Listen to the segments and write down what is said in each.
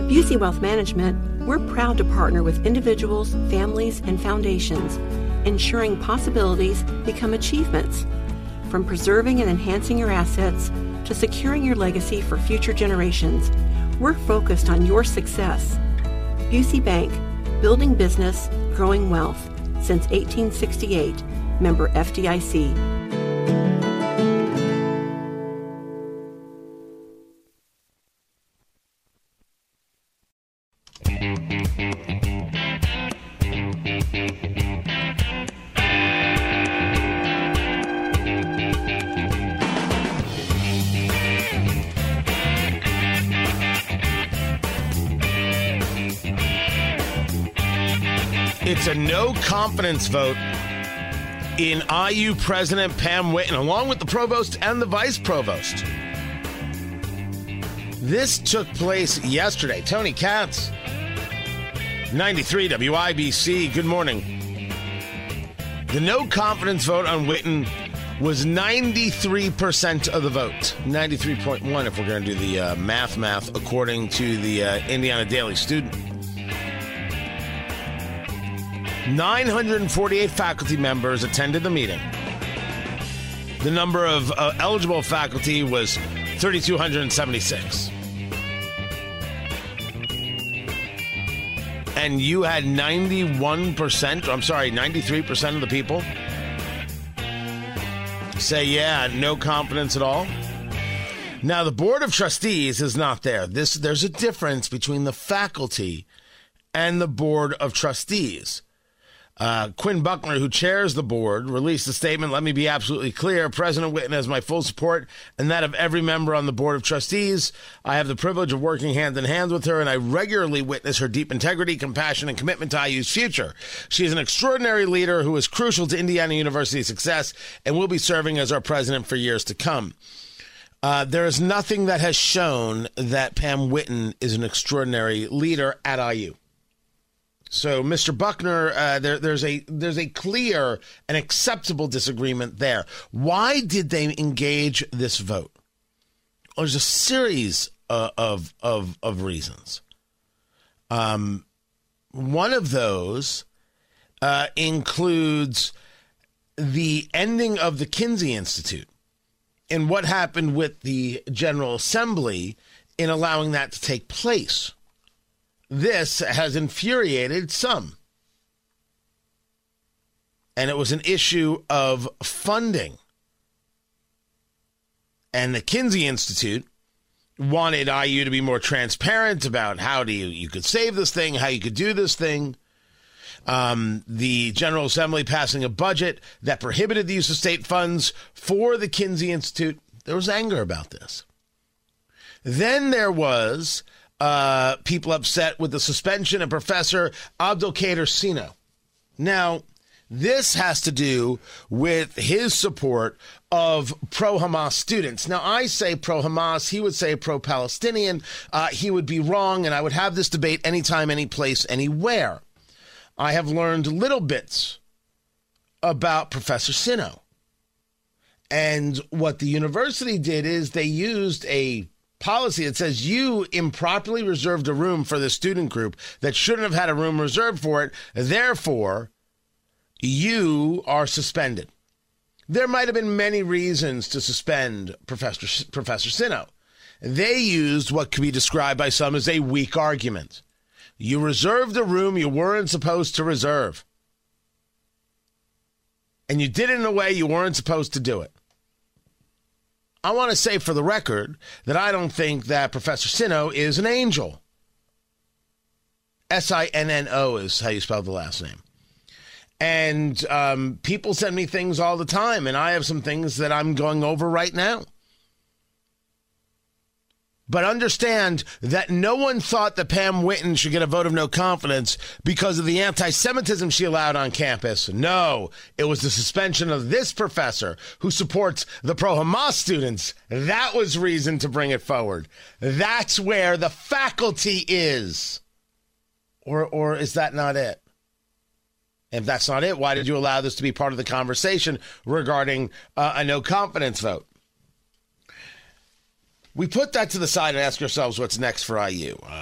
Busey Wealth Management, we're proud to partner with individuals, families, and foundations, ensuring possibilities become achievements. From preserving and enhancing your assets to securing your legacy for future generations, we're focused on your success. Busey Bank, building business, growing wealth. Since 1868, member FDIC. It's a no confidence vote in IU President Pam Whitten, along with the provost and the vice provost. This took place yesterday. Tony Katz, 93 WIBC. Good morning. The no confidence vote on Whitten was 93% of the vote. 93.1 if we're going to do the math, according to the Indiana Daily Student. 948 faculty members attended the meeting. The number of eligible faculty was 3,276. And you had 93% of the people say, yeah, no confidence at all. Now, the Board of Trustees is not there. There's a difference between the faculty and the Board of Trustees. Quinn Buckner, who chairs the board, released a statement. Let me be absolutely clear. President Whitten has my full support and that of every member on the Board of Trustees. I have the privilege of working hand in hand with her, and I regularly witness her deep integrity, compassion, and commitment to IU's future. She is an extraordinary leader who is crucial to Indiana University's success and will be serving as our president for years to come. There is nothing that has shown that Pam Whitten is an extraordinary leader at IU. So, Mr. Buckner, there's a clear and acceptable disagreement there. Why did they engage this vote? Well, there's a series of reasons. One of those includes the ending of the Kinsey Institute and what happened with the General Assembly in allowing that to take place. This has infuriated some. And it was an issue of funding. And the Kinsey Institute wanted IU to be more transparent about how you could save this thing, how you could do this thing. The General Assembly passing a budget that prohibited the use of state funds for the Kinsey Institute. There was anger about this. Then there was people upset with the suspension of Professor Abdelkader Sino. Now, this has to do with his support of pro-Hamas students. Now, I say pro-Hamas. He would say pro-Palestinian. He would be wrong, and I would have this debate anytime, any place, anywhere. I have learned little bits about Professor Sino. And what the university did is they used a policy that says you improperly reserved a room for the student group that shouldn't have had a room reserved for it. Therefore, you are suspended. There might have been many reasons to suspend Professor Sino. They used what could be described by some as a weak argument. You reserved a room you weren't supposed to reserve. And you did it in a way you weren't supposed to do it. I want to say for the record that I don't think that Professor Sino is an angel. Sinno is how you spell the last name. And people send me things all the time, and I have some things that I'm going over right now. But understand that no one thought that Pam Whitten should get a vote of no confidence because of the anti-Semitism she allowed on campus. No, it was the suspension of this professor who supports the pro-Hamas students. That was reason to bring it forward. That's where the faculty is. Or is that not it? If that's not it, why did you allow this to be part of the conversation regarding a no confidence vote? We put that to the side and ask ourselves what's next for IU.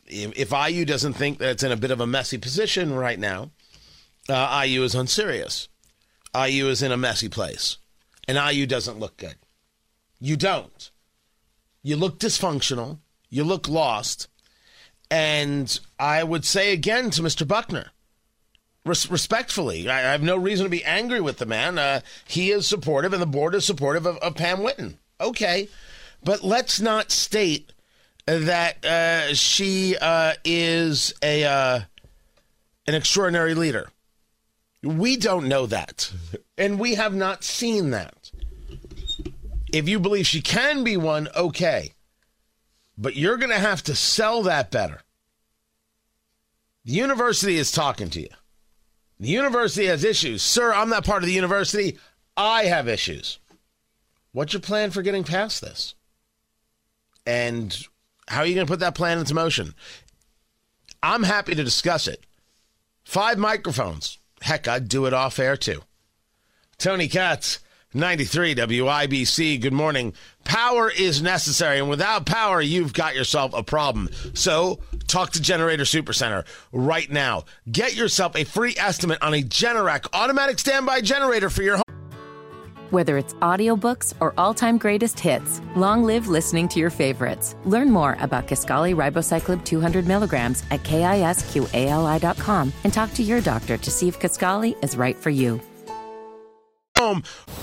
If IU doesn't think that it's in a bit of a messy position right now, IU is unserious. IU is in a messy place. And IU doesn't look good. You don't. You look dysfunctional. You look lost. And I would say again to Mr. Buckner, respectfully, I have no reason to be angry with the man. He is supportive, and the board is supportive of Pam Whitten. Okay. But let's not state that she is an extraordinary leader. We don't know that, and we have not seen that. If you believe she can be one, okay. But you're going to have to sell that better. The university is talking to you. The university has issues. Sir, I'm not part of the university. I have issues. What's your plan for getting past this? And how are you going to put that plan into motion? I'm happy to discuss it. 5 microphones. Heck, I'd do it off air too. Tony Katz, 93 WIBC. Good morning. Power is necessary, and without power, you've got yourself a problem. So talk to Generator Supercenter right now. Get yourself a free estimate on a Generac automatic standby generator for your home. Whether it's audiobooks or all-time greatest hits, long live listening to your favorites. Learn more about Kisqali Ribociclib 200 milligrams at KISQALI.com and talk to your doctor to see if Kisqali is right for you. Home.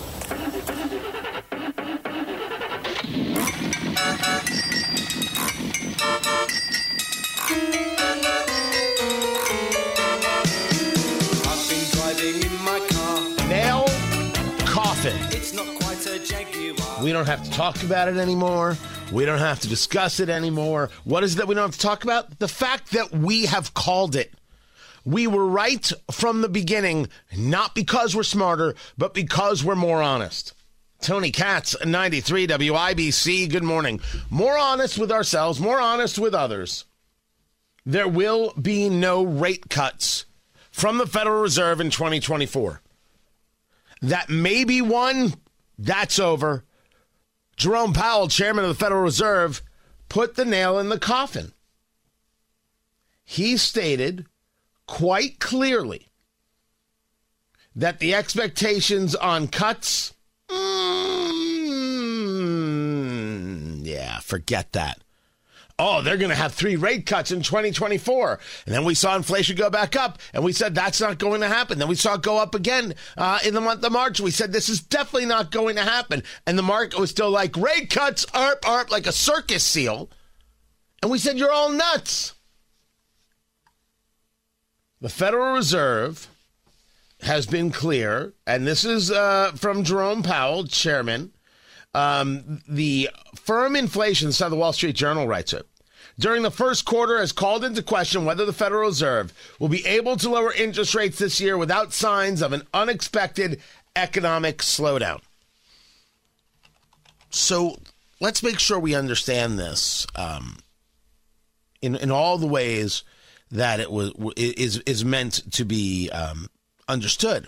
I've been driving in my car. Nail coffin. It's not quite a Jaguar. We don't have to talk about it anymore. We don't have to discuss it anymore. What is it that we don't have to talk about? The fact that we have called it. We were right from the beginning, not because we're smarter, but because we're more honest. Tony Katz, 93 WIBC, good morning. More honest with ourselves, more honest with others. There will be no rate cuts from the Federal Reserve in 2024. That may be one, that's over. Jerome Powell, chairman of the Federal Reserve, put the nail in the coffin. He stated quite clearly that the expectations on cuts, forget that. Oh, they're going to have 3 rate cuts in 2024. And then we saw inflation go back up, and we said that's not going to happen. Then we saw it go up again in the month of March. We said this is definitely not going to happen. And the market was still like, rate cuts, arp, arp, like a circus seal. And we said, you're all nuts. The Federal Reserve has been clear, and this is from Jerome Powell, chairman. The firm inflation, so the Wall Street Journal writes it, during the first quarter has called into question whether the Federal Reserve will be able to lower interest rates this year without signs of an unexpected economic slowdown. So let's make sure we understand this in all the ways that it is meant to be understood.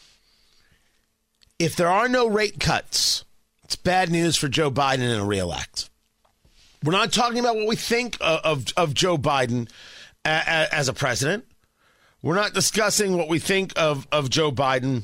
If there are no rate cuts, it's bad news for Joe Biden in a reelect. We're not talking about what we think of Joe Biden as a president. We're not discussing what we think of Joe Biden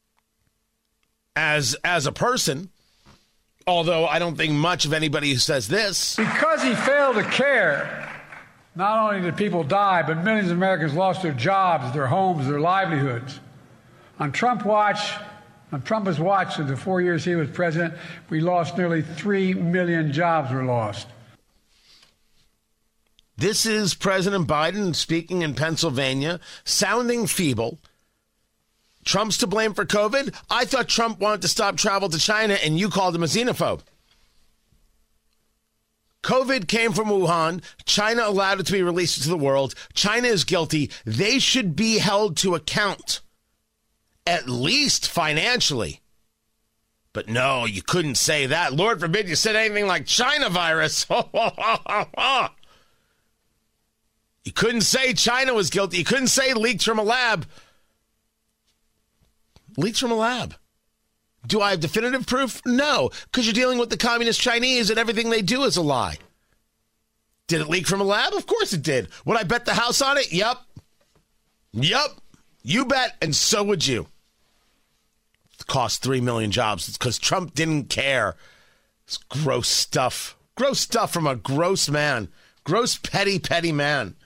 as a person, although I don't think much of anybody who says this. Because he failed to care, not only did people die, but millions of Americans lost their jobs, their homes, their livelihoods. On Trump's watch, in the 4 years he was president, we lost nearly 3 million jobs were lost. This is President Biden speaking in Pennsylvania, sounding feeble. Trump's to blame for COVID? I thought Trump wanted to stop travel to China, and you called him a xenophobe. COVID came from Wuhan. China allowed it to be released to the world. China is guilty. They should be held to account, at least financially. But no, you couldn't say that. Lord forbid you said anything like China virus. You couldn't say China was guilty. You couldn't say leaked from a lab. Leaked from a lab. Do I have definitive proof? No, because you're dealing with the communist Chinese and everything they do is a lie. Did it leak from a lab? Of course it did. Would I bet the house on it? Yep. You bet, and so would you. It cost 3 million jobs. It's because Trump didn't care. It's gross stuff. Gross stuff from a gross man. Gross, petty man.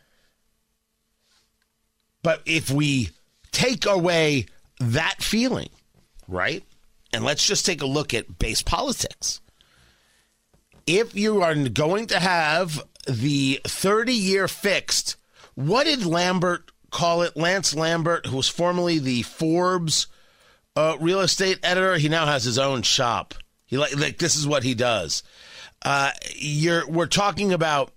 But if we take away that feeling, right? And let's just take a look at base politics. If you are going to have the 30-year fixed, what did Lambert call it? Lance Lambert, who was formerly the Forbes real estate editor, he now has his own shop. This is what he does. We're talking about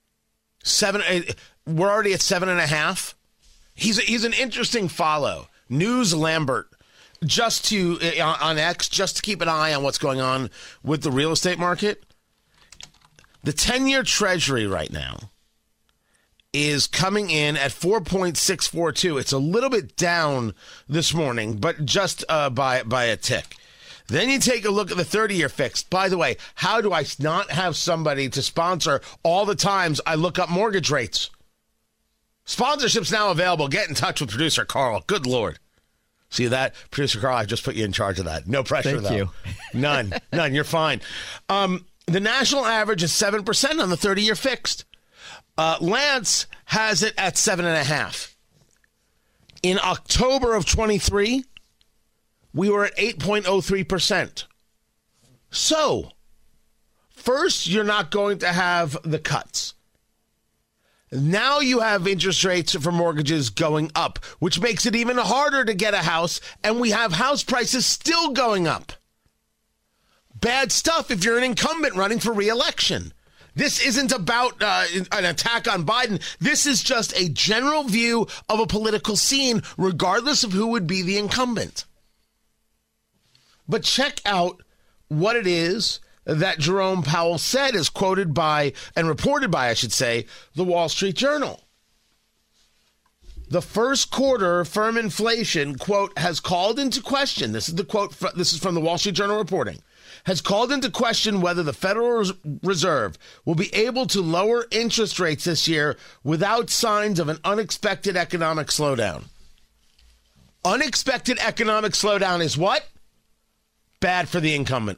we're already at 7.5. He's an interesting follow. News Lambert, on X, just to keep an eye on what's going on with the real estate market. The 10-year Treasury right now is coming in at 4.642. It's a little bit down this morning, but just by a tick. Then you take a look at the 30-year fixed. By the way, how do I not have somebody to sponsor all the times I look up mortgage rates? Sponsorship's now available. Get in touch with producer Carl. Good Lord. See that? Producer Carl, I just put you in charge of that. No pressure, Thank though. you. None. You're fine. The national average is 7% on the 30-year fixed. Lance has it at 7.5. In October of 23, we were at 8.03%. So, first, you're not going to have the cuts. Now you have interest rates for mortgages going up, which makes it even harder to get a house, and we have house prices still going up. Bad stuff if you're an incumbent running for re-election. This isn't about an attack on Biden. This is just a general view of a political scene, regardless of who would be the incumbent. But check out what it is that Jerome Powell said, is quoted by, and reported by, I should say, the Wall Street Journal. The first quarter firm inflation, quote, has called into question, this is the quote, this is from the Wall Street Journal reporting, has called into question whether the Federal Reserve will be able to lower interest rates this year without signs of an unexpected economic slowdown. Unexpected economic slowdown is what? Bad for the incumbent.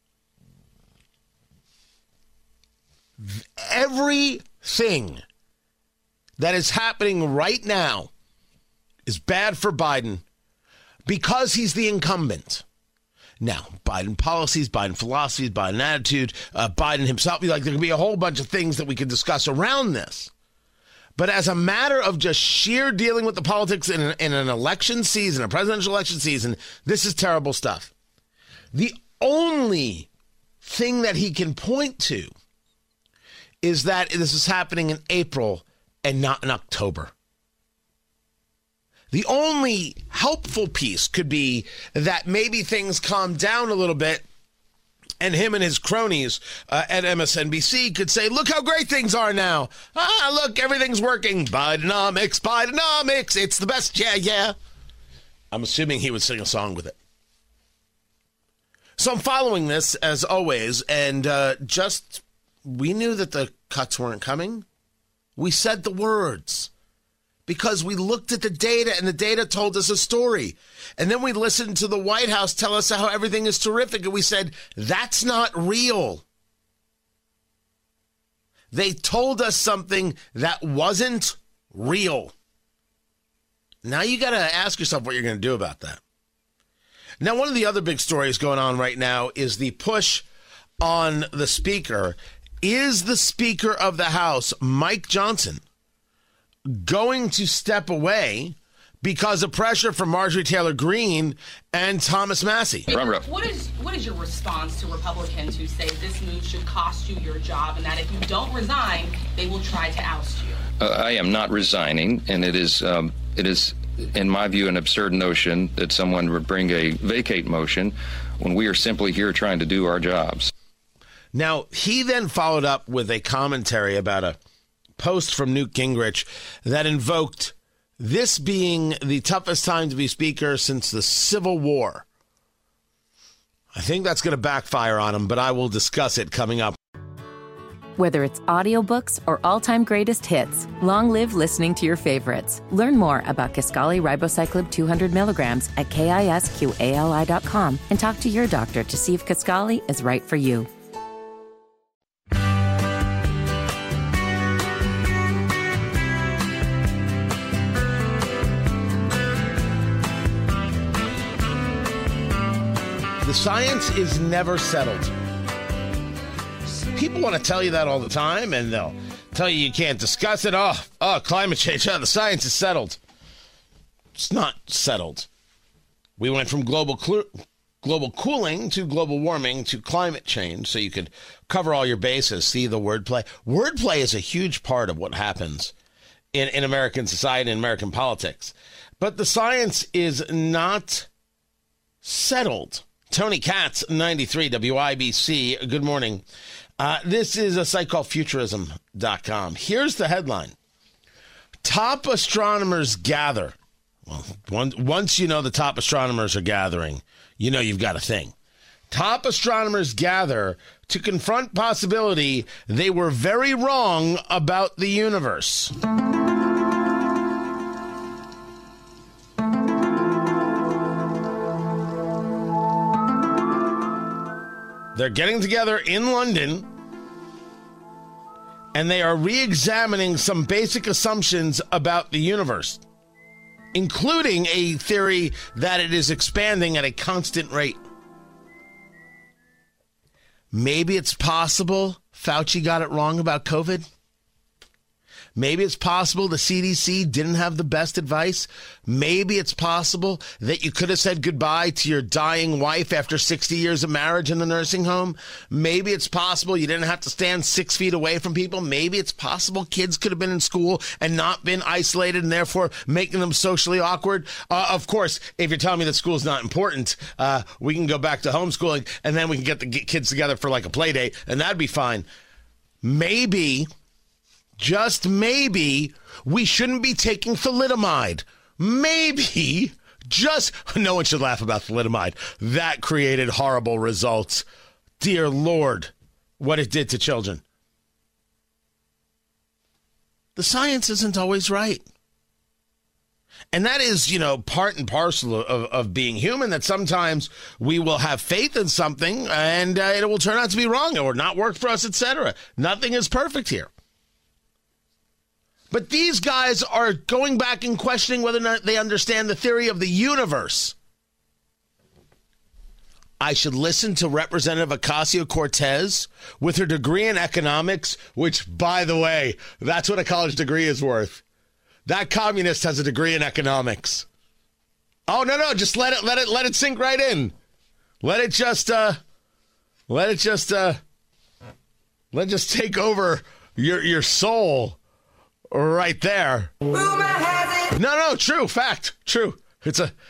Everything that is happening right now is bad for Biden because he's the incumbent. Now, Biden policies, Biden philosophies, Biden attitude, Biden himself, there can be a whole bunch of things that we could discuss around this. But as a matter of just sheer dealing with the politics in an election season, a presidential election season, this is terrible stuff. The only thing that he can point to is that this is happening in April and not in October. The only helpful piece could be that maybe things calm down a little bit and him and his cronies at MSNBC could say, look how great things are now. Look, everything's working. Bidenomics. It's the best. Yeah. I'm assuming he would sing a song with it. So I'm following this, as always, and we knew that the cuts weren't coming. We said the words because we looked at the data, and the data told us a story. And then we listened to the White House tell us how everything is terrific, and we said, that's not real. They told us something that wasn't real. Now you got to ask yourself what you're going to do about that. Now, one of the other big stories going on right now is the push on the speaker. Is the Speaker of the House, Mike Johnson, going to step away because of pressure from Marjorie Taylor Greene and Thomas Massie? What is your response to Republicans who say this move should cost you your job and that if you don't resign, they will try to oust you? I am not resigning, and it is, in my view, an absurd notion that someone would bring a vacate motion when we are simply here trying to do our jobs. Now, he then followed up with a commentary about a post from Newt Gingrich that invoked this being the toughest time to be speaker since the Civil War. I think that's going to backfire on him, but I will discuss it coming up. Whether it's audiobooks or all-time greatest hits, long live listening to your favorites. Learn more about Kisqali Ribociclib 200 milligrams at KISQALI.com and talk to your doctor to see if Kisqali is right for you. The science is never settled. People want to tell you that all the time, and they'll tell you can't discuss it. Oh, climate change. The science is settled. It's not settled. We went from global cooling to global warming to climate change, so you could cover all your bases. See the wordplay? Wordplay is a huge part of what happens in American society and American politics. But the science is not settled. Tony Katz, 93 WIBC. Good morning. This is a site called Futurism.com. Here's the headline. Top astronomers gather. Well, once you know the top astronomers are gathering, you know you've got a thing. Top astronomers gather to confront possibility they were very wrong about the universe. They're getting together in London, and they are re-examining some basic assumptions about the universe, including a theory that it is expanding at a constant rate. Maybe it's possible Fauci got it wrong about COVID. Maybe it's possible the CDC didn't have the best advice. Maybe it's possible that you could have said goodbye to your dying wife after 60 years of marriage in the nursing home. Maybe it's possible you didn't have to stand 6 feet away from people. Maybe it's possible kids could have been in school and not been isolated and therefore making them socially awkward. Of course, if you're telling me that school's not important, we can go back to homeschooling and then we can get the kids together for like a play date and that'd be fine. Maybe, just maybe, we shouldn't be taking thalidomide. Maybe, just, no one should laugh about thalidomide. That created horrible results. Dear Lord, what it did to children. The science isn't always right. And that is, part and parcel of being human, that sometimes we will have faith in something and it will turn out to be wrong or not work for us, etc. Nothing is perfect here. But these guys are going back and questioning whether or not they understand the theory of the universe. I should listen to Representative Ocasio-Cortez with her degree in economics, which, by the way, that's what a college degree is worth. That communist has a degree in economics. Oh, no, just let it sink right in. Let it just take over your soul. Right there. No, true, fact, true. It's a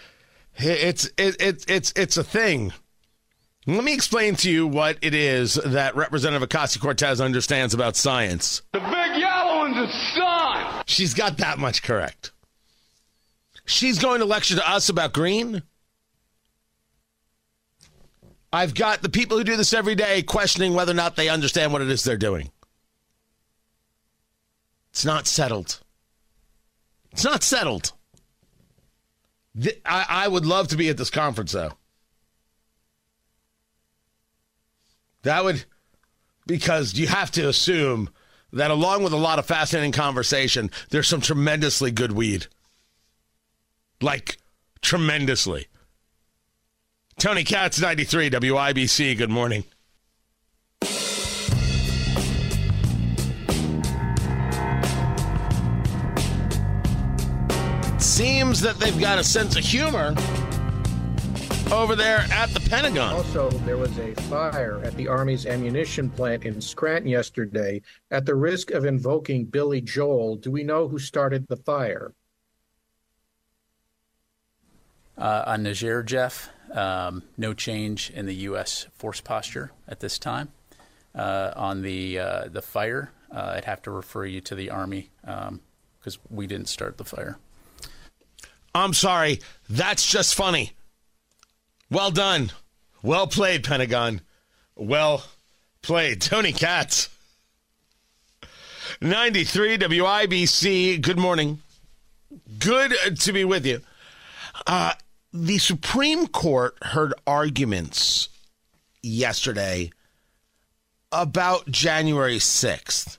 thing. Let me explain to you what it is that Representative Ocasio-Cortez understands about science. The big yellow one's the sun. She's got that much correct. She's going to lecture to us about green. I've got the people who do this every day questioning whether or not they understand what it is they're doing. It's not settled. It's not settled. I would love to be at this conference, though. Because you have to assume that along with a lot of fascinating conversation, there's some tremendously good weed. Like, tremendously. Tony Katz, 93, WIBC, good morning. Seems that they've got a sense of humor over there at the Pentagon. Also, there was a fire at the Army's ammunition plant in Scranton yesterday. At the risk of invoking Billy Joel, do we know who started the fire? On Niger, Jeff, no change in the U.S. force posture at this time. On the fire, I'd have to refer you to the Army because we didn't start the fire. I'm sorry. That's just funny. Well done. Well played, Pentagon. Well played. Tony Katz. 93 WIBC. Good morning. Good to be with you. The Supreme Court heard arguments yesterday about January 6th.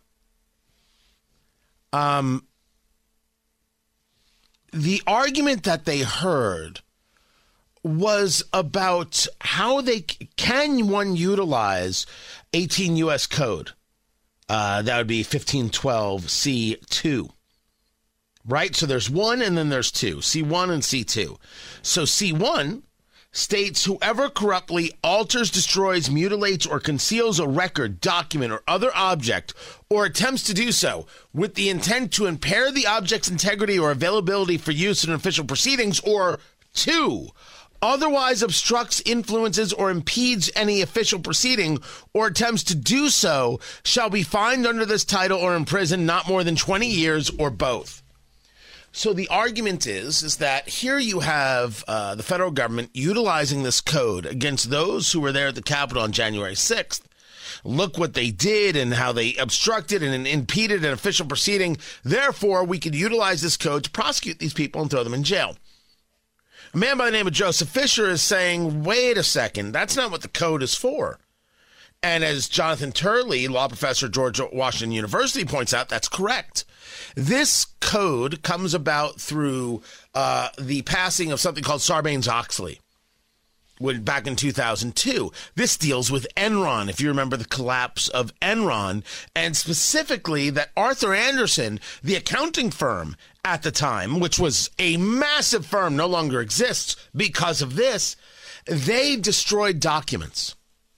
The argument that they heard was about how can one utilize 18 U.S. Code. That would be 1512 C2. Right? So there's 1 and then there's 2. C1 and C2. So C1 states whoever corruptly alters, destroys, mutilates, or conceals a record, document, or other object, or attempts to do so with the intent to impair the object's integrity or availability for use in official proceedings, or 2, otherwise obstructs, influences, or impedes any official proceeding or attempts to do so shall be fined under this title or imprisoned not more than 20 years or both. So the argument is that here you have the federal government utilizing this code against those who were there at the Capitol on January 6th. Look what they did and how they obstructed and impeded an official proceeding. Therefore, we could utilize this code to prosecute these people and throw them in jail. A man by the name of Joseph Fisher is saying, wait a second, that's not what the code is for. And as Jonathan Turley, law professor at George Washington University, points out, that's correct. This code comes about through the passing of something called Sarbanes-Oxley back in 2002. This deals with Enron, if you remember the collapse of Enron, and specifically that Arthur Andersen, the accounting firm at the time, which was a massive firm, no longer exists because of this, they destroyed documents.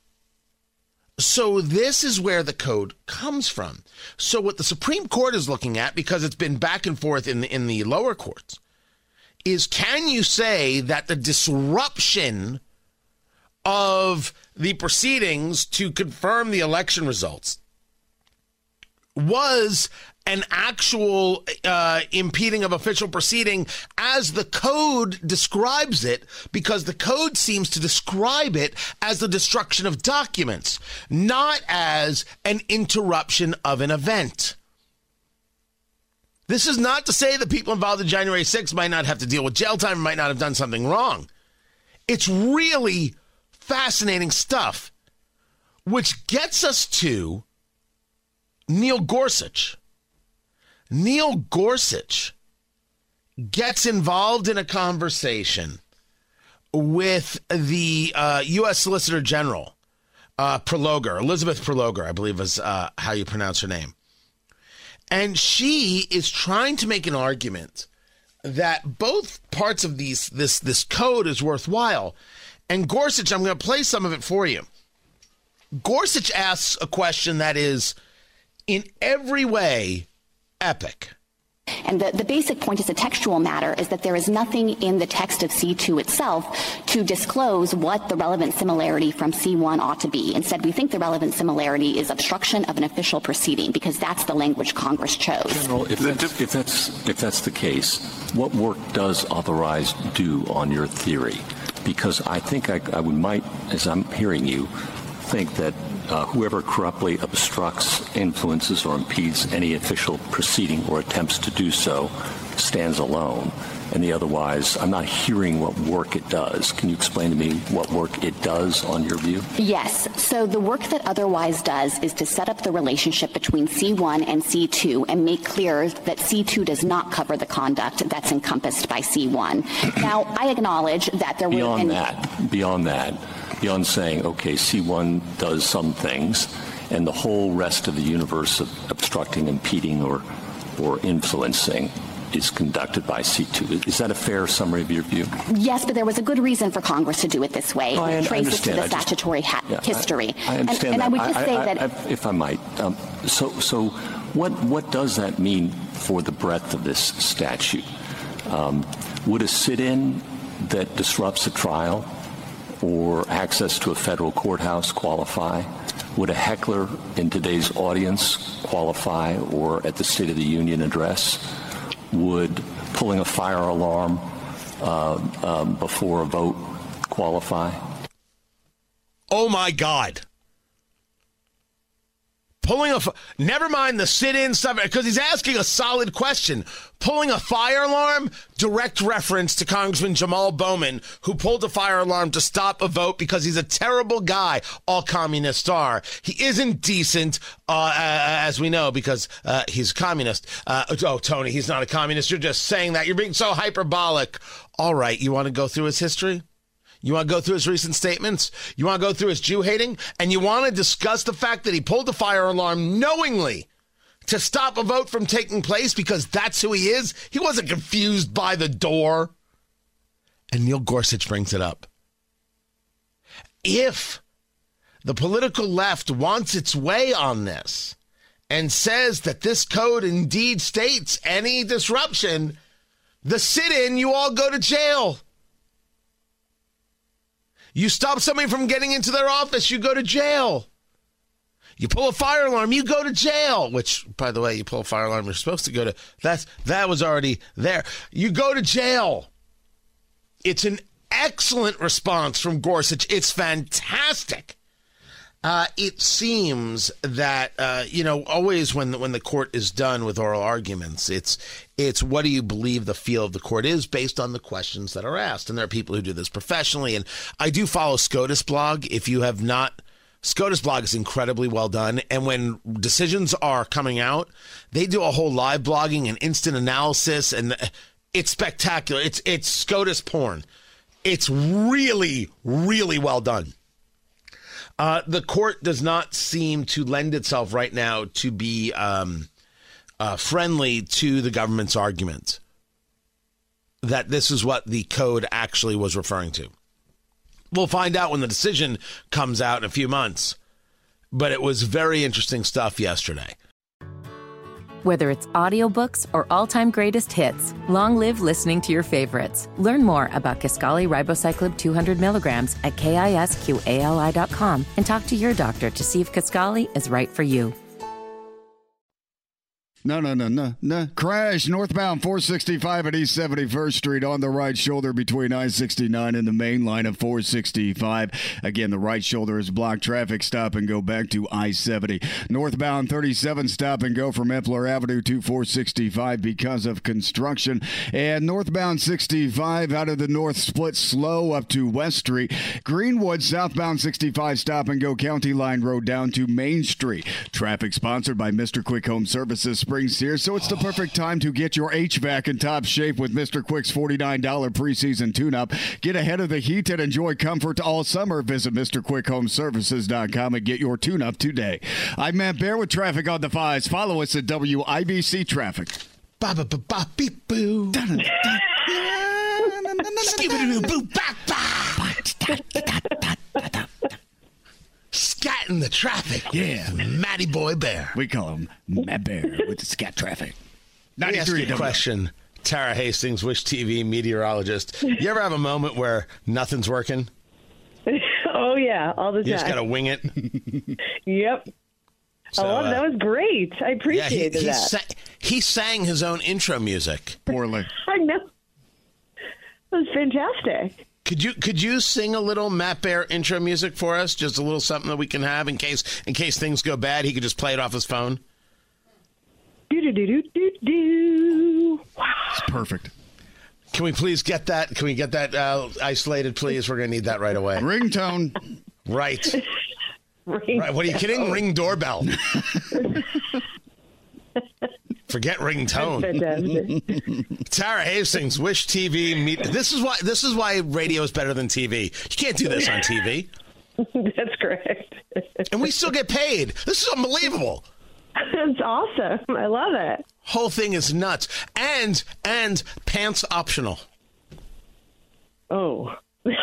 So this is where the code comes from. So what the Supreme Court is looking at, because it's been back and forth in the lower courts, is can you say that the disruption of the proceedings to confirm the election results was an actual impeding of official proceeding as the code describes it, because the code seems to describe it as the destruction of documents, not as an interruption of an event. This is not to say that people involved in January 6th might not have to deal with jail time, might not have done something wrong. It's really fascinating stuff, which gets us to Neil Gorsuch. Neil Gorsuch gets involved in a conversation with the U.S. Solicitor General, Elizabeth Prelogar, I believe is how you pronounce her name. And she is trying to make an argument that both parts of this code is worthwhile. And Gorsuch, I'm going to play some of it for you. Gorsuch asks a question that is in every way epic. And the basic point as a textual matter is that there is nothing in the text of C2 itself to disclose what the relevant similarity from C1 ought to be. Instead, we think the relevant similarity is obstruction of an official proceeding, because that's the language Congress chose. General, if that's the case, what work does authorize do on your theory? Because I think I might, as I'm hearing you, think that whoever corruptly obstructs, influences, or impedes any official proceeding or attempts to do so stands alone. And otherwise, I'm not hearing what work it does. Can you explain to me what work it does on your view? Yes. So the work that otherwise does is to set up the relationship between C1 and C2 and make clear that C2 does not cover the conduct that's encompassed by C1. Now, I acknowledge that there were... Beyond saying, okay, C1 does some things, and the whole rest of the universe of obstructing, impeding, or influencing is conducted by C2. Is that a fair summary of your view? Yes, but there was a good reason for Congress to do it this way. It traces to the statutory history. I understand and that. I would just say that... if I might. So what does that mean for the breadth of this statute? Would a sit-in that disrupts a trial or access to a federal courthouse qualify? Would a heckler in today's audience qualify, or at the State of the Union address? Would pulling a fire alarm before a vote qualify? Oh, my God. Never mind the sit-in stuff, because he's asking a solid question. Pulling a fire alarm, direct reference to Congressman Jamal Bowman, who pulled a fire alarm to stop a vote because he's a terrible guy. All communists are. He isn't decent, as we know, because he's a communist. Tony, he's not a communist. You're just saying that. You're being so hyperbolic. All right, you want to go through his history? You want to go through his recent statements? You want to go through his Jew hating? And you want to discuss the fact that he pulled the fire alarm knowingly to stop a vote from taking place because that's who he is? He wasn't confused by the door. And Neil Gorsuch brings it up. If the political left wants its way on this and says that this code indeed states any disruption, the sit-in, you all go to jail. You stop somebody from getting into their office, you go to jail. You pull a fire alarm, you go to jail. Which, by the way, you pull a fire alarm, you're supposed to go to... That was already there. You go to jail. It's an excellent response from Gorsuch. It's fantastic. It seems that, always when the court is done with oral arguments, it's what do you believe the feel of the court is based on the questions that are asked. And there are people who do this professionally. And I do follow SCOTUS blog. If you have not, SCOTUS blog is incredibly well done. And when decisions are coming out, they do a whole live blogging and instant analysis. And it's spectacular. It's SCOTUS porn. It's really, really well done. The court does not seem to lend itself right now to be friendly to the government's argument that this is what the code actually was referring to. We'll find out when the decision comes out in a few months. But it was very interesting stuff yesterday. Whether it's audiobooks or all-time greatest hits, long live listening to your favorites. Learn more about Kisqali Ribociclib 200 milligrams at KISQALI.com and talk to your doctor to see if Kisqali is right for you. No. Crash northbound 465 at East 71st Street on the right shoulder between I-69 and the main line of 465. Again, the right shoulder is blocked traffic. Stop and go back to I-70. Northbound 37 stop and go from Epler Avenue to 465 because of construction. And northbound 65 out of the north split slow up to West Street. Greenwood southbound 65 stop and go County Line Road down to Main Street. Traffic sponsored by Mr. Quick Home Services. Here, so it's the perfect time to get your HVAC in top shape with Mr. Quick's $49 preseason tune-up. Get ahead of the heat and enjoy comfort all summer. Visit MrQuickHomeServices.com and get your tune-up today. I'm Matt Bear with traffic on the 5s. Follow us at WIBC Traffic. Ba-ba-ba-ba-beep-boo. Scat in the traffic. Yeah. Matty Boy Bear. We call him Matt Bear with the scat traffic. Let me ask you a question, Tara Hastings, Wish TV meteorologist. You ever have a moment where nothing's working? Oh, yeah, all the time. You just got to wing it? Yep. So, that was great. I appreciated that. He sang his own intro music. Poorly. I know. It was fantastic. Could you sing a little Matt Bear intro music for us? Just a little something that we can have in case things go bad. He could just play it off his phone. Do. Wow. It's perfect. Can we please get that? Can we get that isolated, please? We're going to need that right away. Ringtone. Right. Right. What are you kidding? Ring doorbell. Forget ringtone. Tara Hastings, Wish TV. This is why radio is better than TV. You can't do this on TV. That's correct. And we still get paid. This is unbelievable. It's awesome. I love it. Whole thing is nuts. And pants optional. Oh.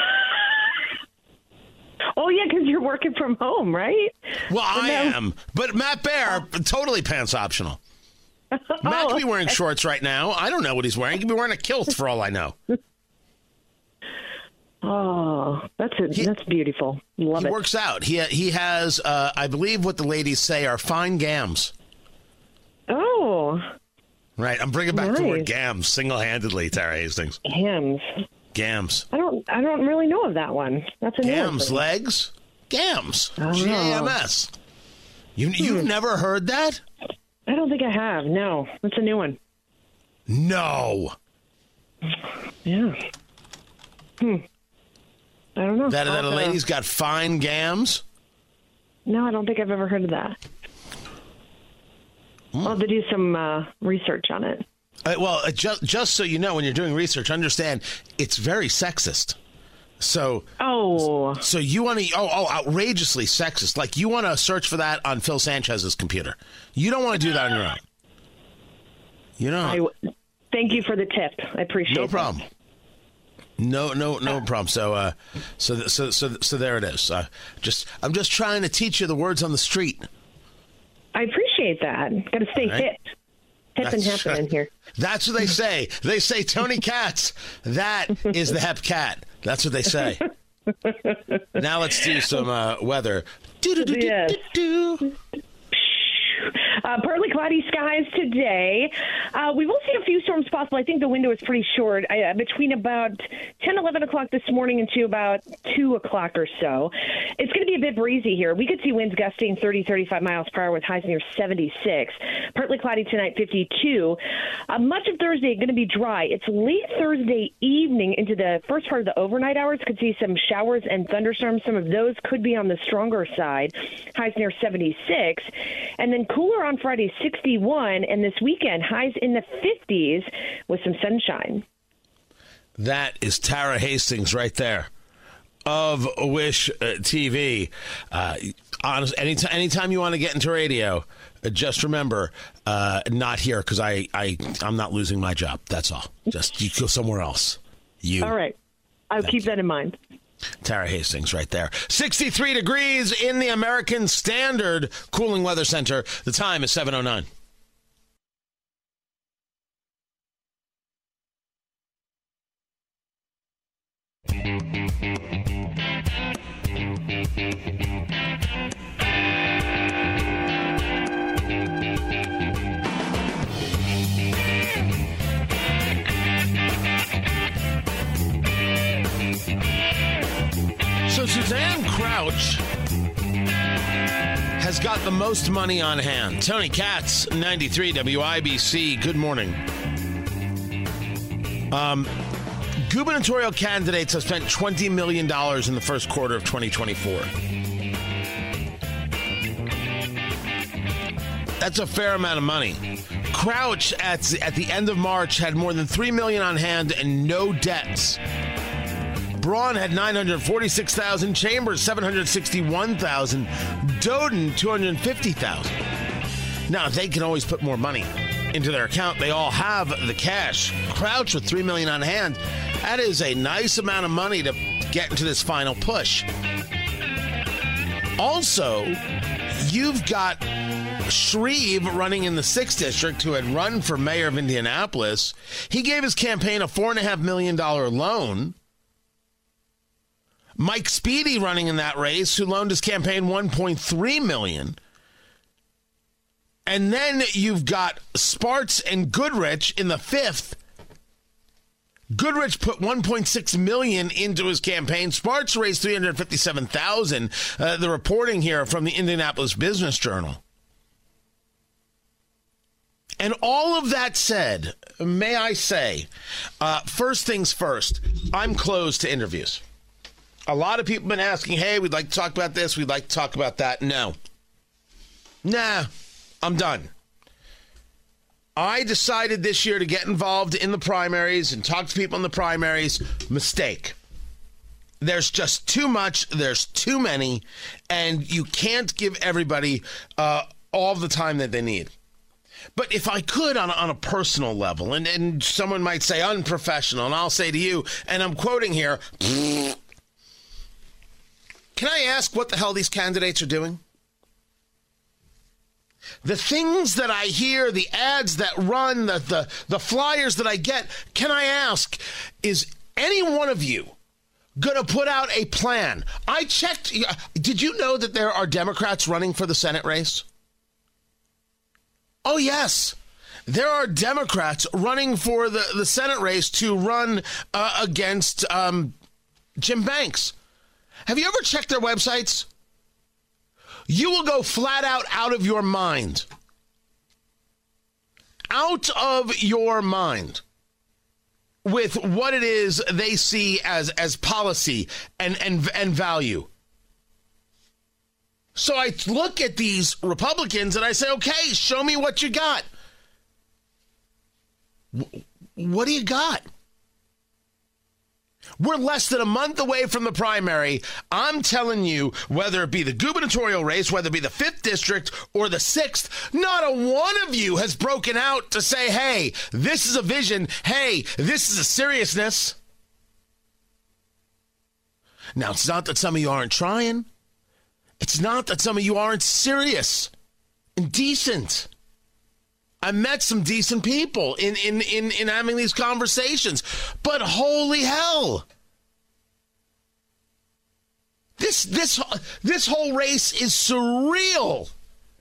Oh, yeah, because you're working from home, right? Well, I am. But Matt Bear, totally pants optional. Matt could be wearing shorts right now. I don't know what he's wearing. He could be wearing a kilt for all I know. Oh, that's beautiful. Love it. He works out. He has, I believe what the ladies say are fine gams. Oh. Right. I'm bringing back the word gams single-handedly, Tara Hastings. Gams. I don't really know of that one. That's a gams legs. Gams. Oh. GAMS. You've never heard that? I don't think I have. No. That's a new one. No. Yeah. I don't know. That a lady's got fine gams? No, I don't think I've ever heard of that. I'll have to do some research on it. Just so you know, when you're doing research, understand it's very sexist. So you want to outrageously sexist. Like you want to search for that on Phil Sanchez's computer. You don't want to do that on your own. You know. Thank you for the tip. I appreciate it. No problem. No problem. So there it is. I'm just trying to teach you the words on the street. I appreciate that. Got to stay hip. Hip and happening here. That's what they say. They say Tony Katz. That is the hep cat. That's what they say. Now let's do some weather. Yes. Partly cloudy skies today. We will see a few storms possible. I think the window is pretty short, between about 10, 11 o'clock this morning into about 2 o'clock or so. It's going to be a bit breezy here. We could see winds gusting 30, 35 miles per hour with highs near 76. Partly cloudy tonight, 52. Much of Thursday going to be dry. It's late Thursday evening into the first part of the overnight hours. Could see some showers and thunderstorms. Some of those could be on the stronger side. Highs near 76. And then cooler on Friday, 61, and this weekend, highs in the 50s with some sunshine. That is Tara Hastings right there of Wish TV. Anytime you want to get into radio, just remember, not here because I'm not losing my job. That's all. Just you go somewhere else. All right. I'll keep that in mind. Tara Hastings right there. 63 degrees in the American Standard Cooling Weather Center. The time is 7:09. So Suzanne Crouch has got the most money on hand. Tony Katz, 93 WIBC. Good morning. Gubernatorial candidates have spent $20 million in the first quarter of 2024. That's a fair amount of money. Crouch at the end of March had more than $3 million on hand and no debts. Braun had $946,000, Chambers $761,000, Doden $250,000. Now they can always put more money into their account. They all have the cash. Crouch with $3 million on hand. That is a nice amount of money to get into this final push. Also, you've got Shreve running in the 6th district who had run for mayor of Indianapolis. He gave his campaign a $4.5 million loan. Mike Speedy running in that race, who loaned his campaign $1.3 million. And then you've got Spartz and Goodrich in the 5th. Goodrich put $1.6 million into his campaign. Spartz raised $357,000. The reporting here from the Indianapolis Business Journal. And all of that said, may I say, first things first, I'm closed to interviews. A lot of people have been asking, hey, we'd like to talk about this, we'd like to talk about that. No. Nah, I'm done. I decided this year to get involved in the primaries and talk to people in the primaries. Mistake. There's just too much, there's too many, and you can't give everybody all the time that they need. But if I could on a personal level, and someone might say unprofessional, and I'll say to you, and I'm quoting here, can I ask what the hell these candidates are doing? The things that I hear, the ads that run, the flyers that I get, can I ask, is any one of you going to put out a plan? I checked. Did you know that there are Democrats running for the Senate race? Oh, yes. There are Democrats running for the Senate race to run against Jim Banks. Have you ever checked their websites? You will go flat out of your mind. Out of your mind with what it is they see as policy and value. So I look at these Republicans and I say, okay, show me what you got. What do you got? We're less than a month away from the primary. I'm telling you, whether it be the gubernatorial race, whether it be the 5th district or the 6th, not a one of you has broken out to say, hey, this is a vision. Hey, this is a seriousness. Now, it's not that some of you aren't trying. It's not that some of you aren't serious and decent. I met some decent people in having these conversations, but holy hell, this whole race is surreal.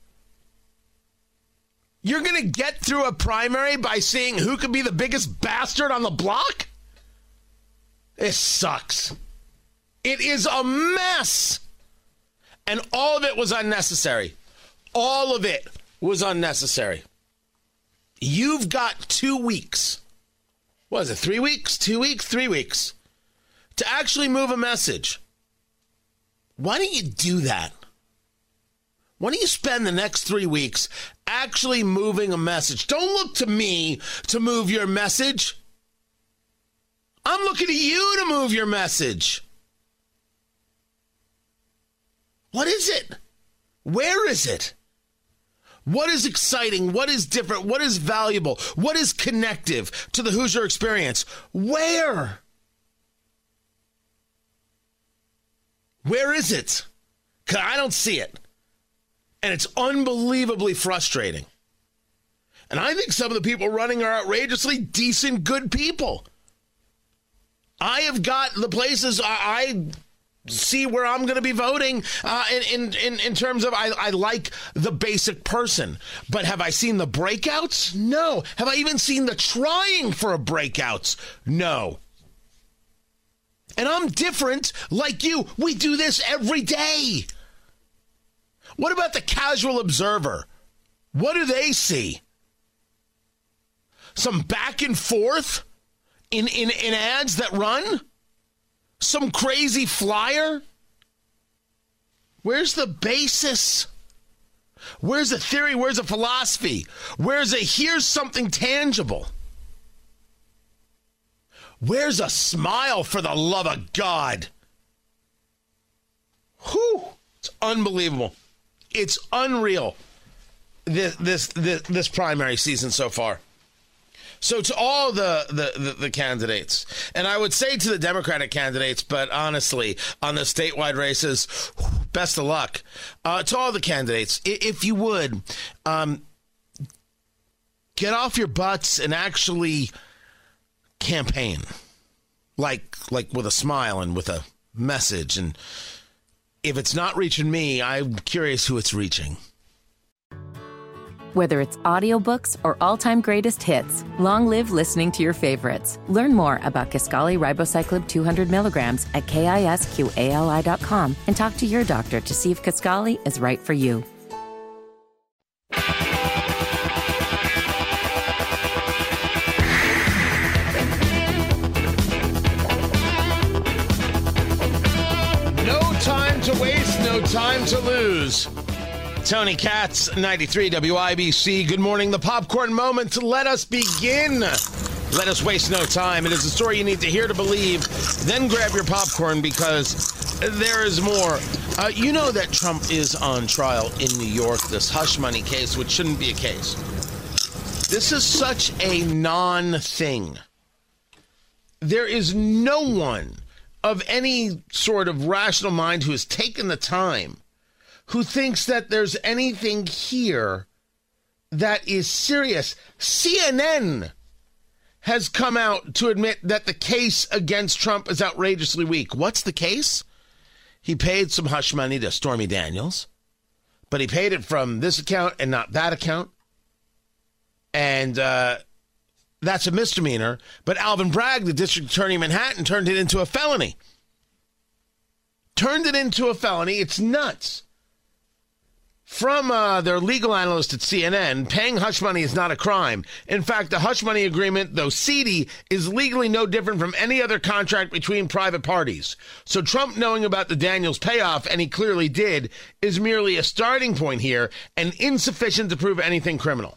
You're gonna get through a primary by seeing who could be the biggest bastard on the block? It sucks. It is a mess, and all of it was unnecessary. All of it was unnecessary. You've got 2 weeks. What is it, 3 weeks? 2 weeks? 3 weeks. To actually move a message. Why don't you do that? Why don't you spend the next 3 weeks actually moving a message? Don't look to me to move your message. I'm looking at you to move your message. What is it? Where is it? What is exciting? What is different? What is valuable? What is connective to the Hoosier experience? Where? Where is it? 'Cause I don't see it. And it's unbelievably frustrating. And I think some of the people running are outrageously decent, good people. I have got the places I see where I'm going to be voting in terms of I like the basic person. But have I seen the breakouts? No. Have I even seen the trying for a breakouts? No. And I'm different like you. We do this every day. What about the casual observer? What do they see? Some back and forth in ads that run? Some crazy flyer? Where's the basis? Where's the theory? Where's the philosophy? Where's here's something tangible? Where's a smile, for the love of God? Whew. It's unbelievable. It's unreal, this primary season so far. So to all the candidates, and I would say to the Democratic candidates, but honestly, on the statewide races, best of luck. To all the candidates, if you would, get off your butts and actually campaign, like with a smile and with a message. And if it's not reaching me, I'm curious who it's reaching. Whether it's audiobooks or all-time greatest hits, long live listening to your favorites. Learn more about Kisqali Ribociclib 200 milligrams at KISQALI.com and talk to your doctor to see if Kisqali is right for you. No time to waste, no time to lose. Tony Katz, 93 WIBC. Good morning. The popcorn moment. Let us begin. Let us waste no time. It is a story you need to hear to believe. Then grab your popcorn because there is more. You know that Trump is on trial in New York, this hush money case, which shouldn't be a case. This is such a non-thing. There is no one of any sort of rational mind who has taken the time, who thinks that there's anything here that is serious. CNN has come out to admit that the case against Trump is outrageously weak. What's the case? He paid some hush money to Stormy Daniels, but he paid it from this account and not that account. And that's a misdemeanor. But Alvin Bragg, the district attorney in Manhattan, turned it into a felony. It's nuts. From their legal analyst at CNN, paying hush money is not a crime. In fact, the hush money agreement, though seedy, is legally no different from any other contract between private parties. So Trump knowing about the Daniels payoff, and he clearly did, is merely a starting point here and insufficient to prove anything criminal.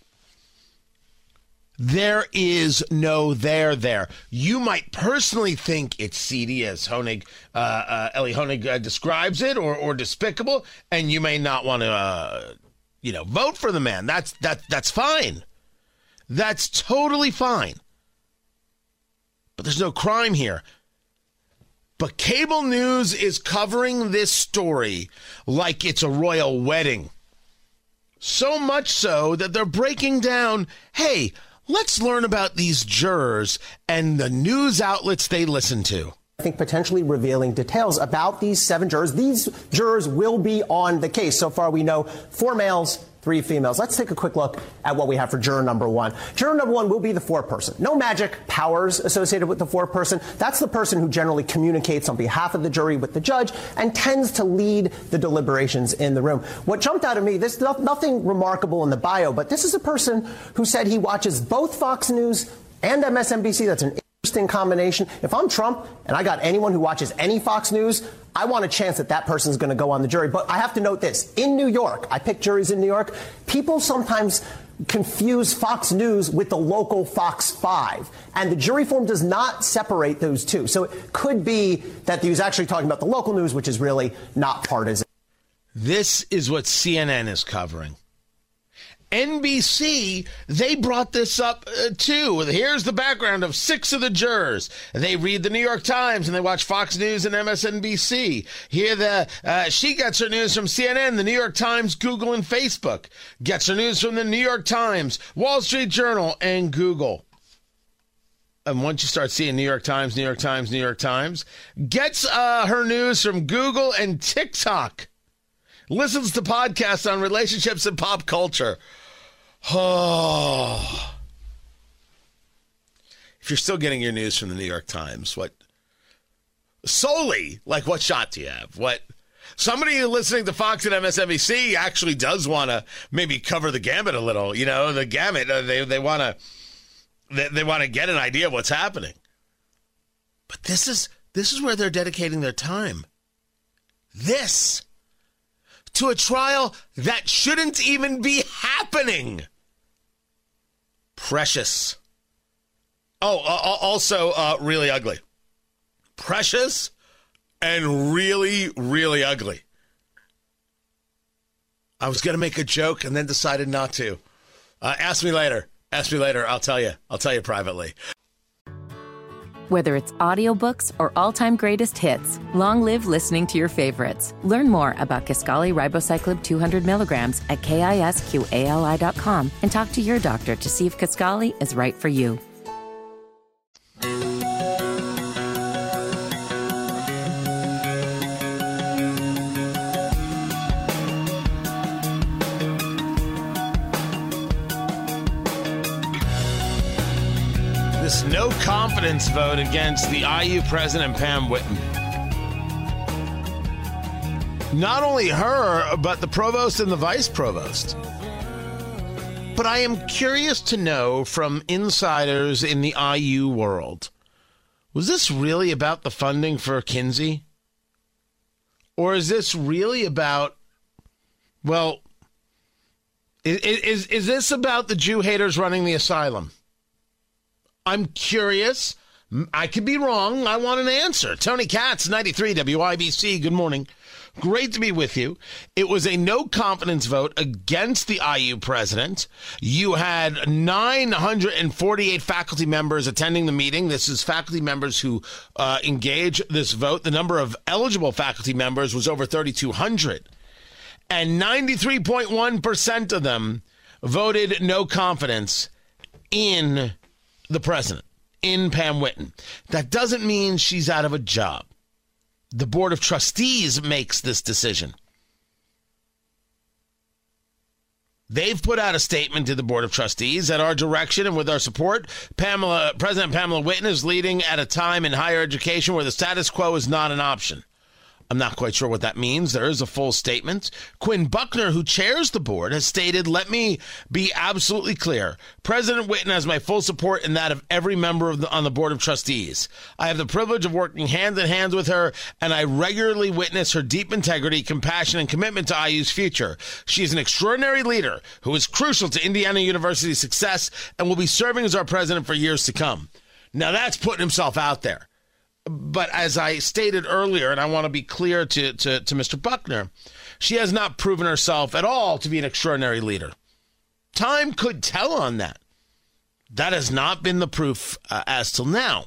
There is no there. You might personally think it's seedy, as Eli Honig describes it, or despicable, and you may not want to, vote for the man. That's fine. That's totally fine. But there's no crime here. But cable news is covering this story like it's a royal wedding. So much so that they're breaking down, hey, let's learn about these jurors and the news outlets they listen to. I think potentially revealing details about these 7 jurors. These jurors will be on the case. So far, we know 4 males, 3 females. Let's take a quick look at what we have for juror number 1. Juror number 1 will be the foreperson. No magic powers associated with the foreperson. That's the person who generally communicates on behalf of the jury with the judge and tends to lead the deliberations in the room. What jumped out at me, there's nothing remarkable in the bio, but this is a person who said he watches both Fox News and MSNBC. That's an interesting combination. If I'm Trump and I got anyone who watches any Fox News, I want a chance that person's going to go on the jury. But I have to note this. In New York, I pick juries in New York, people sometimes confuse Fox News with the local Fox 5. And the jury form does not separate those two. So it could be that he was actually talking about the local news, which is really not partisan. This is what CNN is covering. NBC, they brought this up too. Here's the background of 6 of the jurors. They read the New York Times and they watch Fox News and MSNBC. Here, she gets her news from CNN, the New York Times, Google, and Facebook. Gets her news from the New York Times, Wall Street Journal, and Google. And once you start seeing New York Times, gets her news from Google and TikTok. Listens to podcasts on relationships and pop culture. Oh. If you're still getting your news from the New York Times, what shot do you have? Somebody listening to Fox and MSNBC actually does want to maybe cover the gamut a little, the gamut. They want to get an idea of what's happening. But this is where they're dedicating their time. To a trial that shouldn't even be happening. Precious. Also really ugly. Precious and really, really ugly. I was going to make a joke and then decided not to. Ask me later. I'll tell you privately. Whether it's audiobooks or all-time greatest hits, long live listening to your favorites. Learn more about Kisqali Ribociclib 200 milligrams at KISQALI.com and talk to your doctor to see if Kisqali is right for you. This no confidence vote against the IU president, Pam Whitten. Not only her, but the provost and the vice provost. But I am curious to know from insiders in the IU world, was this really about the funding for Kinsey? Or is this really about, is this about the Jew haters running the asylum? I'm curious. I could be wrong. I want an answer. Tony Katz, 93 WIBC. Good morning. Great to be with you. It was a no confidence vote against the IU president. You had 948 faculty members attending the meeting. This is faculty members who engage this vote. The number of eligible faculty members was over 3,200. And 93.1% of them voted no confidence in the president, in Pam Whitten. That doesn't mean she's out of a job. The Board of Trustees makes this decision. They've put out a statement to the Board of Trustees at our direction and with our support. President Pamela Whitten is leading at a time in higher education where the status quo is not an option. I'm not quite sure what that means. There is a full statement. Quinn Buckner, who chairs the board, has stated, let me be absolutely clear. President Whitten has my full support and that of every member on the Board of Trustees. I have the privilege of working hand in hand with her, and I regularly witness her deep integrity, compassion, and commitment to IU's future. She is an extraordinary leader who is crucial to Indiana University's success and will be serving as our president for years to come. Now, that's putting himself out there. But as I stated earlier, and I want to be clear to Mr. Buckner, she has not proven herself at all to be an extraordinary leader. Time could tell on that. That has not been the proof as till now.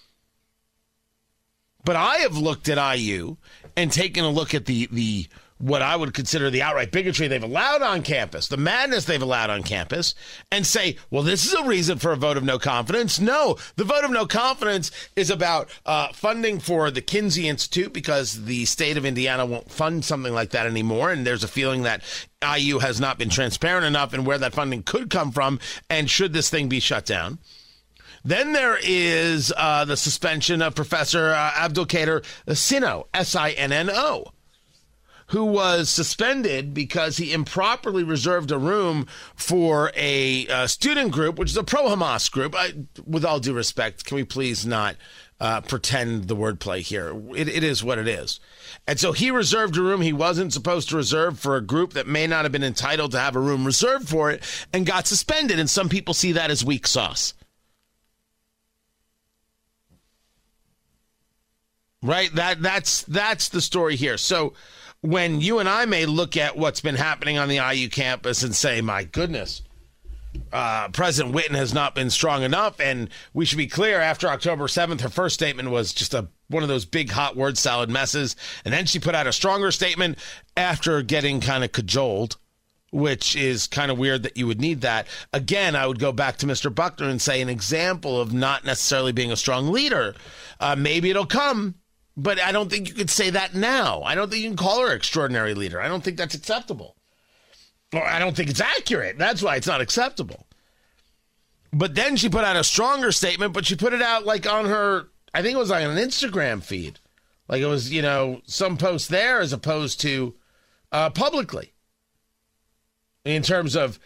But I have looked at IU and taken a look at the what I would consider the outright bigotry they've allowed on campus, the madness they've allowed on campus, and say, well, this is a reason for a vote of no confidence. No, the vote of no confidence is about funding for the Kinsey Institute because the state of Indiana won't fund something like that anymore, and there's a feeling that IU has not been transparent enough in where that funding could come from, and should this thing be shut down. Then there is the suspension of Professor Abdulkader Sinno, Sinno, who was suspended because he improperly reserved a room for a student group, which is a pro-Hamas group. With all due respect, can we please not pretend the wordplay here? It is what it is. And so he reserved a room he wasn't supposed to reserve for a group that may not have been entitled to have a room reserved for it and got suspended. And some people see that as weak sauce. Right? That's the story here. So when you and I may look at what's been happening on the IU campus and say, my goodness, President Whitten has not been strong enough, and we should be clear, after October 7th, her first statement was just one of those big hot word salad messes, and then she put out a stronger statement after getting kind of cajoled, which is kind of weird that you would need that. Again, I would go back to Mr. Buckner and say an example of not necessarily being a strong leader. Maybe it'll come. But I don't think you could say that now. I don't think you can call her an extraordinary leader. I don't think that's acceptable. Or I don't think it's accurate. That's why it's not acceptable. But then she put out a stronger statement, but she put it out like on her, I think it was like on an Instagram feed. Like it was, some post there as opposed to publicly. In terms of,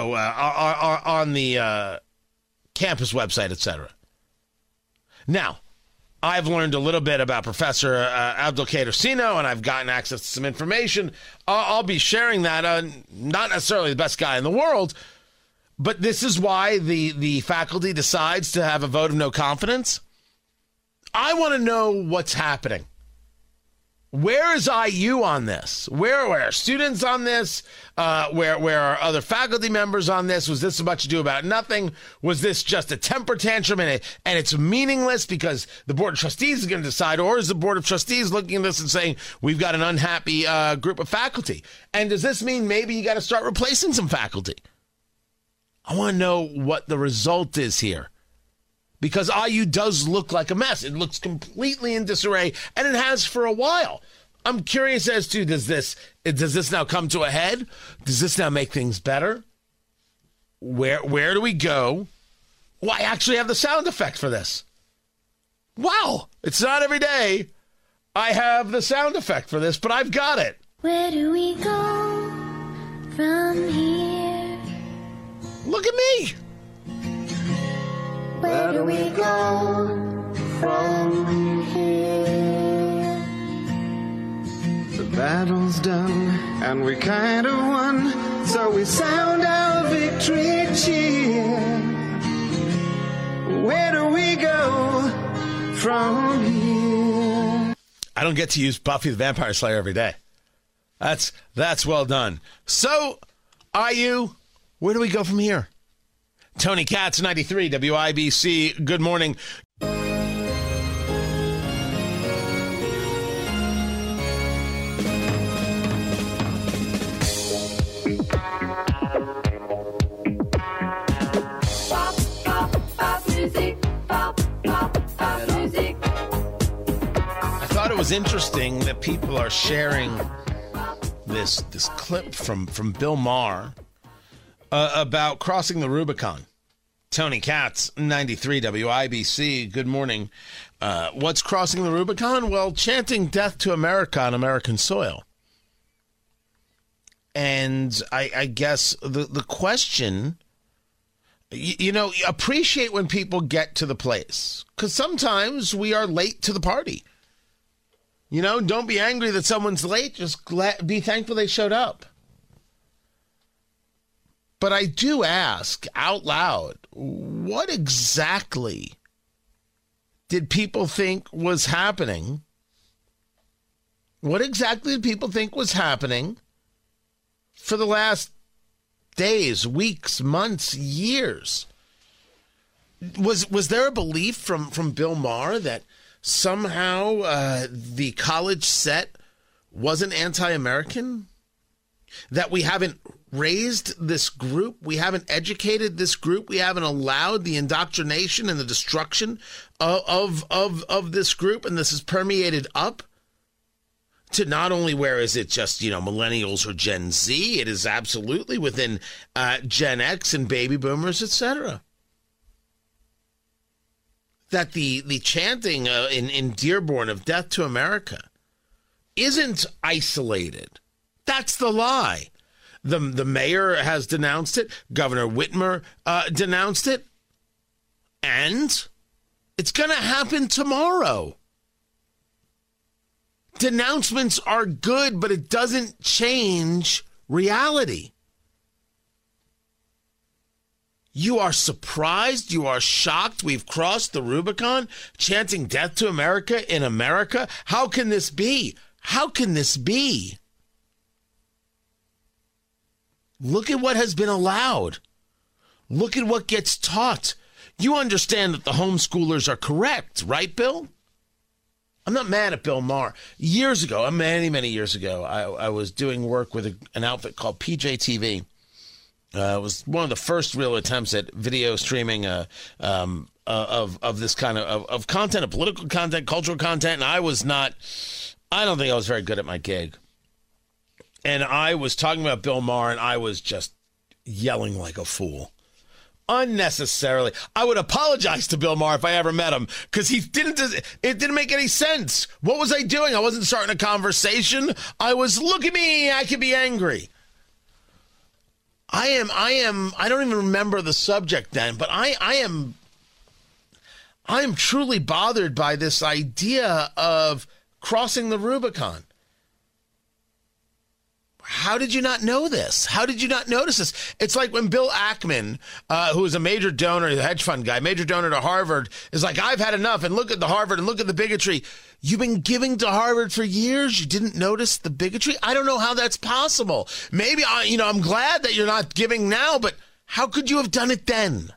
on the campus website, etc. Now, I've learned a little bit about Professor Abdulkader Sinno, and I've gotten access to some information. I'll be sharing that. Not necessarily the best guy in the world, but this is why the faculty decides to have a vote of no confidence. I want to know what's happening. Where is IU on this? Where are students on this? Where are other faculty members on this? Was this much ado about nothing? Was this just a temper tantrum and it's meaningless because the Board of Trustees is going to decide? Or is the Board of Trustees looking at this and saying, we've got an unhappy group of faculty? And does this mean maybe you got to start replacing some faculty? I want to know what the result is here. Because IU does look like a mess. It looks completely in disarray, and it has for a while. I'm curious as to, does this now come to a head? Does this now make things better? Where do we go? Well, I actually have the sound effect for this. Wow, it's not every day I have the sound effect for this, but I've got it. Where do we go from here? Look at me. Where do we go from here? The battle's done and we kind of won, so we sound our victory cheer. Where do we go from here? I don't get to use Buffy the Vampire Slayer every day. That's well done. So, IU, where do we go from here? Tony Katz, 93 WIBC. Good morning. I thought it was interesting that people are sharing this clip from Bill Maher about crossing the Rubicon. Tony Katz, 93 WIBC. Good morning. What's crossing the Rubicon? Well, chanting death to America on American soil. And I guess the question, appreciate when people get to the place. Because sometimes we are late to the party. Don't be angry that someone's late. Just be thankful they showed up. But I do ask out loud, what exactly did people think was happening? What exactly did people think was happening for the last days, weeks, months, years? Was there a belief from Bill Maher that somehow the college set wasn't anti-American? That we haven't raised this group, we haven't educated this group, we haven't allowed the indoctrination and the destruction of this group, and this has permeated up to not only where is it just, millennials or Gen Z, it is absolutely within Gen X and baby boomers, etc. That the chanting in Dearborn of death to America isn't isolated. That's the lie. The mayor has denounced it. Governor Whitmer denounced it. And it's going to happen tomorrow. Denouncements are good, but it doesn't change reality. You are surprised. You are shocked. We've crossed the Rubicon, chanting death to America in America. How can this be? How can this be? Look at what has been allowed. Look at what gets taught. You understand that the homeschoolers are correct, right, Bill? I'm not mad at Bill Maher. Years ago, many, many years ago, I was doing work with an outfit called PJTV. It was one of the first real attempts at video streaming of this kind of content, of political content, cultural content, and I don't think I was very good at my gig. And I was talking about Bill Maher, and I was just yelling like a fool. Unnecessarily. I would apologize to Bill Maher if I ever met him, because it didn't make any sense. What was I doing? I wasn't starting a conversation. I was, look at me, I could be angry. I don't even remember the subject then, but I am truly bothered by this idea of crossing the Rubicon. How did you not know this? How did you not notice this? It's like when Bill Ackman, who is a major donor, the hedge fund guy, major donor to Harvard, is like, I've had enough, and look at the Harvard, and look at the bigotry. You've been giving to Harvard for years. You didn't notice the bigotry? I don't know how that's possible. Maybe, I'm glad that you're not giving now, but how could you have done it then?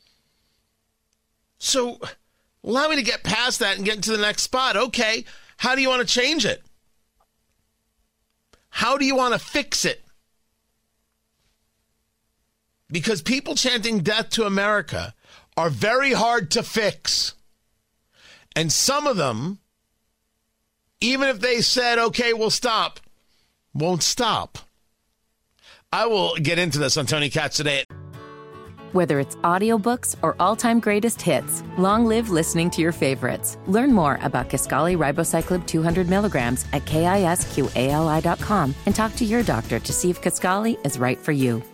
So allow me to get past that and get into the next spot. Okay, how do you want to change it? How do you want to fix it? Because people chanting death to America are very hard to fix. And some of them, even if they said, okay, we'll stop, won't stop. I will get into this on Tony Katz today. Whether it's audiobooks or all-time greatest hits, long live listening to your favorites. Learn more about Kisqali Ribociclib 200 milligrams at KISQALI.com and talk to your doctor to see if Kisqali is right for you.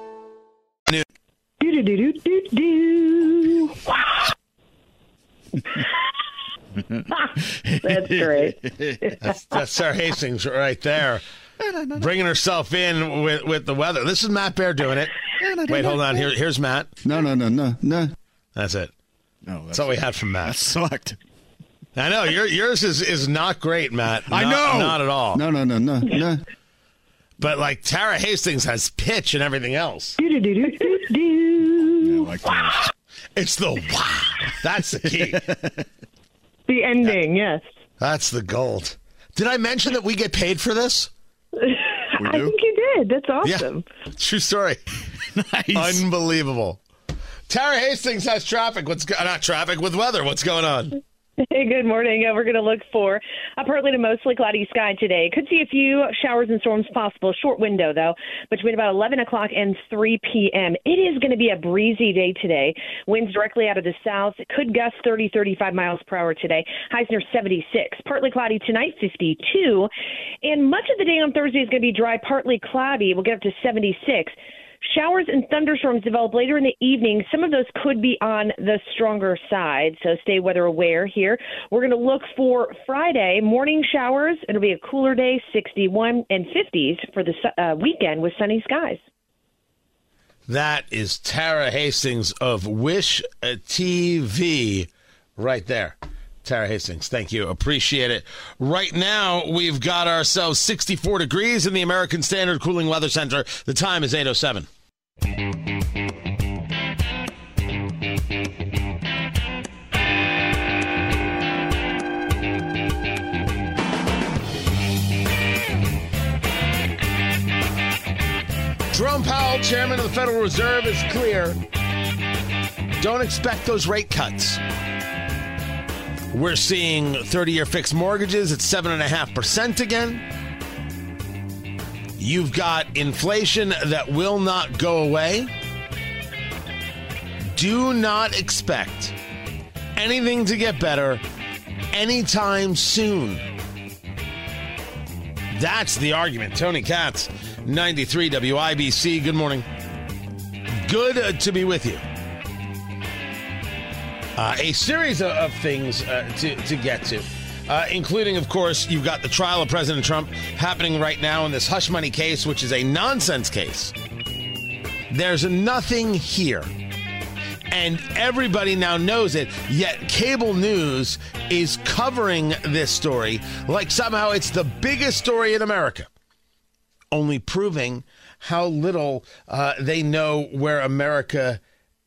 That's great. That's Sarah Hastings right there, bringing herself in with the weather. This is Matt Bear doing it. Wait, hold on. Here's Matt. No. That's it. No, that's all we had from Matt. That sucked. I know yours is not great, Matt. I know, not at all. No. But like Tara Hastings has pitch and everything else. Yeah, like that. It's the wow. That's the key. The ending, yes. That's the gold. Did I mention that we get paid for this? I think you did. That's awesome. Yeah. True story. Nice. Unbelievable. Tara Hastings has traffic. Not traffic, with weather. What's going on? Hey, good morning. We're going to look for a partly to mostly cloudy sky today. Could see a few showers and storms possible. Short window, though, between about 11 o'clock and 3 p.m. It is going to be a breezy day today. Winds directly out of the south. It could gust 30, 35 miles per hour today. Highs near 76. Partly cloudy tonight, 52. And much of the day on Thursday is going to be dry, partly cloudy. We'll get up to 76. Showers and thunderstorms develop later in the evening. Some of those could be on the stronger side, so stay weather aware here. We're going to look for Friday morning showers. It'll be a cooler day, 61 and 50s for the weekend with sunny skies. That is Tara Hastings of Wish TV right there. Tara Hastings, thank you. Appreciate it. Right now, we've got ourselves 64 degrees in the American Standard Cooling Weather Center. The time is 8:07. Jerome Powell, chairman of the Federal Reserve, is clear. Don't expect those rate cuts. We're seeing 30-year fixed mortgages at 7.5% again. You've got inflation that will not go away. Do not expect anything to get better anytime soon. That's the argument. Tony Katz, 93 WIBC. Good morning. Good to be with you. A series of things to get to, including, of course, you've got the trial of President Trump happening right now in this hush money case, which is a nonsense case. There's nothing here, and everybody now knows it, yet cable news is covering this story like somehow it's the biggest story in America, only proving how little they know where America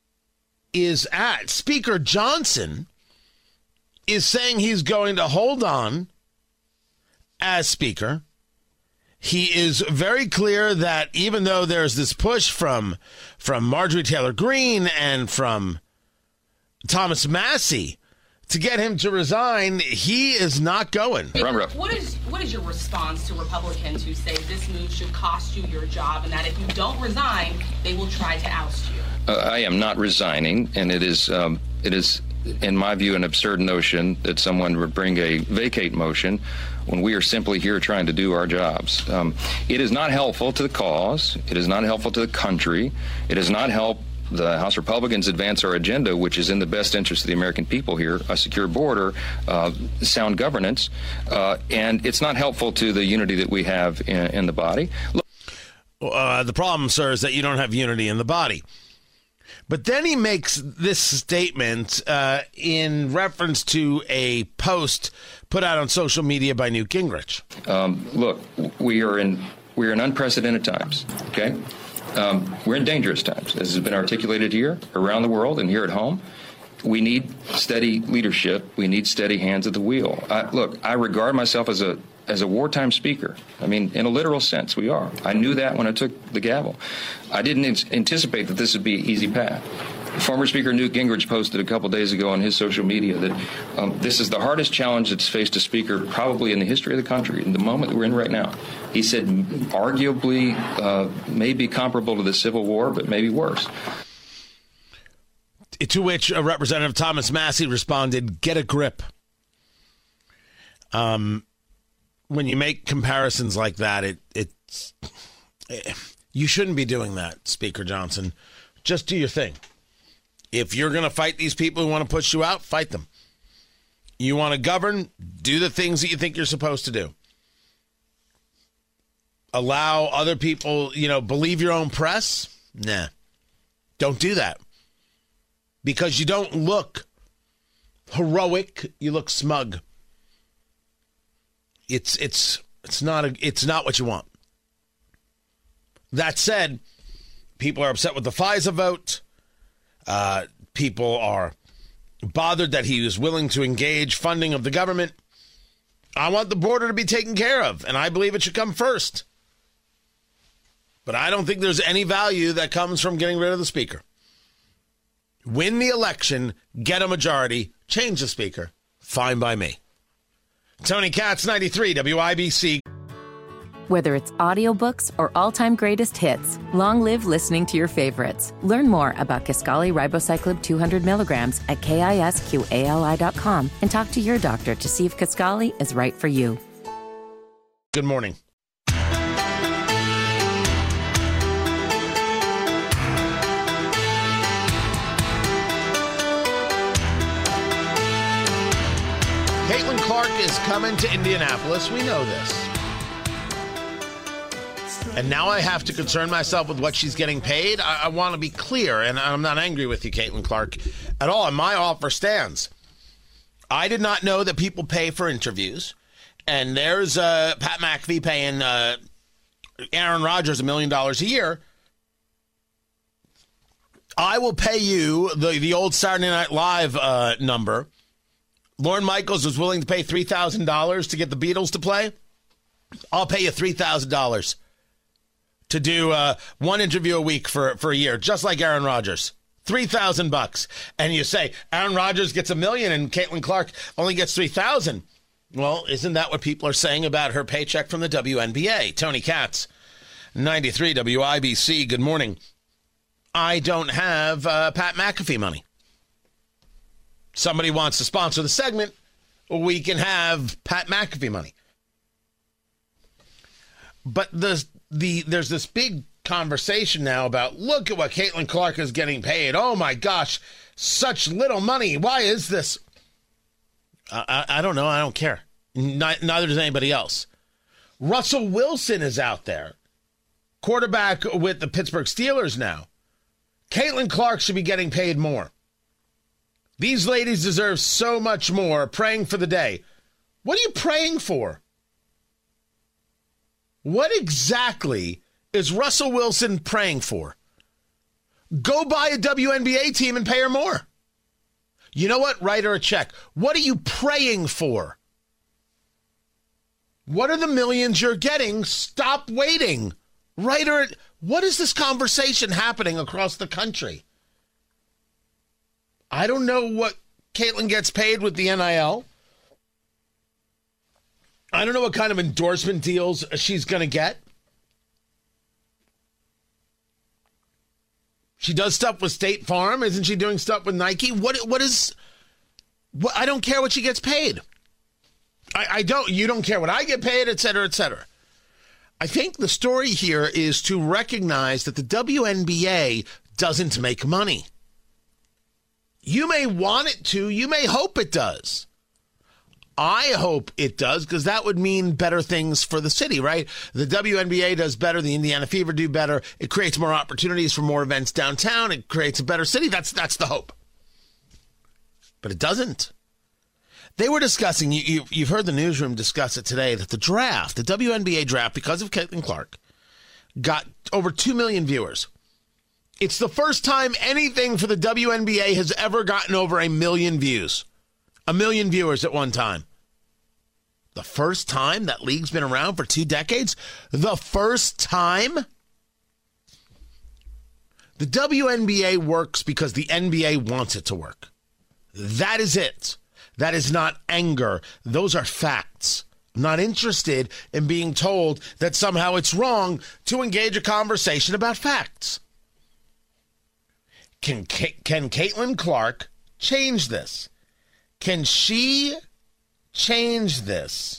is at. Speaker Johnson is saying he's going to hold on as Speaker. He is very clear that even though there's this push from Marjorie Taylor Greene and from Thomas Massie to get him to resign, he is not going. What is your response to Republicans who say this move should cost you your job and that if you don't resign, they will try to oust you? I am not resigning, and it is, in my view, an absurd notion that someone would bring a vacate motion when we are simply here trying to do our jobs. It is not helpful to the cause. It is not helpful to the country. It does not help the House Republicans advance our agenda, which is in the best interest of the American people here, a secure border, sound governance, and it's not helpful to the unity that we have in the body. The problem, sir, is that you don't have unity in the body. But then he makes this statement in reference to a post put out on social media by Newt Gingrich. Look, we are in unprecedented times, okay? We're in dangerous times, as has been articulated here, around the world, and here at home. We need steady leadership. We need steady hands at the wheel. Look, I regard myself as a wartime speaker. I mean, in a literal sense, we are. I knew that when I took the gavel. I didn't anticipate that this would be an easy path. Former Speaker Newt Gingrich posted a couple days ago on his social media that this is the hardest challenge that's faced a speaker probably in the history of the country, in the moment that we're in right now. He said arguably maybe comparable to the Civil War, but maybe worse. To which Representative Thomas Massie responded, "Get a grip." When you make comparisons like that, you shouldn't be doing that, Speaker Johnson. Just do your thing. If you're going to fight these people who want to push you out, fight them. You want to govern, do the things that you think you're supposed to do. Allow other people, believe your own press? Nah. Don't do that. Because you don't look heroic, you look smug. It's not what you want. That said, people are upset with the FISA vote. People are bothered that he was willing to engage funding of the government. I want the border to be taken care of, and I believe it should come first. But I don't think there's any value that comes from getting rid of the speaker. Win the election, get a majority, change the speaker. Fine by me. Tony Katz, 93 WIBC. Whether it's audiobooks or all-time greatest hits, long live listening to your favorites. Learn more about Kisqali Ribociclib 200 milligrams at KISQALI.com and talk to your doctor to see if Kisqali is right for you. Good morning. Caitlin Clark is coming to Indianapolis. We know this. And now I have to concern myself with what she's getting paid. I want to be clear, and I'm not angry with you, Caitlin Clark, at all. And my offer stands. I did not know that people pay for interviews. And there's Pat McAfee paying Aaron Rodgers $1 million a year. I will pay you the old Saturday Night Live number. Lorne Michaels was willing to pay $3,000 to get the Beatles to play. I'll pay you $3,000 to do one interview a week for a year, just like Aaron Rodgers. $3,000. And you say Aaron Rodgers gets $1 million and Caitlin Clark only gets $3,000. Well, isn't that what people are saying about her paycheck from the WNBA? Tony Katz, 93 WIBC. Good morning. I don't have Pat McAfee money. Somebody wants to sponsor the segment, we can have Pat McAfee money. But there's this big conversation now about, look at what Caitlin Clark is getting paid. Oh, my gosh, such little money. Why is this? I don't know. I don't care. Neither does anybody else. Russell Wilson is out there, quarterback with the Pittsburgh Steelers now. Caitlin Clark should be getting paid more. These ladies deserve so much more. Praying for the day. What are you praying for? What exactly is Russell Wilson praying for? Go buy a WNBA team and pay her more. You know what? Write her a check. What are you praying for? What are the millions you're getting? Stop waiting. Write her. What is this conversation happening across the country? I don't know what Caitlin gets paid with the NIL. I don't know what kind of endorsement deals she's going to get. She does stuff with State Farm. Isn't she doing stuff with Nike? What I don't care what she gets paid. I don't. You don't care what I get paid, et cetera, et cetera. I think the story here is to recognize that the WNBA doesn't make money. You may want it to. You may hope it does. I hope it does, because that would mean better things for the city, right? The WNBA does better. The Indiana Fever do better. It creates more opportunities for more events downtown. It creates a better city. That's the hope. But it doesn't. They were discussing, you've heard the newsroom discuss it today, that the draft, the WNBA draft, because of Caitlin Clark, got over 2 million viewers. It's the first time anything for the WNBA has ever gotten over 1 million views. 1 million viewers at one time. The first time that league's been around for 2 decades? The first time? The WNBA works because the NBA wants it to work. That is it. That is not anger. Those are facts. I'm not interested in being told that somehow it's wrong to engage a conversation about facts. Can Caitlin Clark change this? Can she change this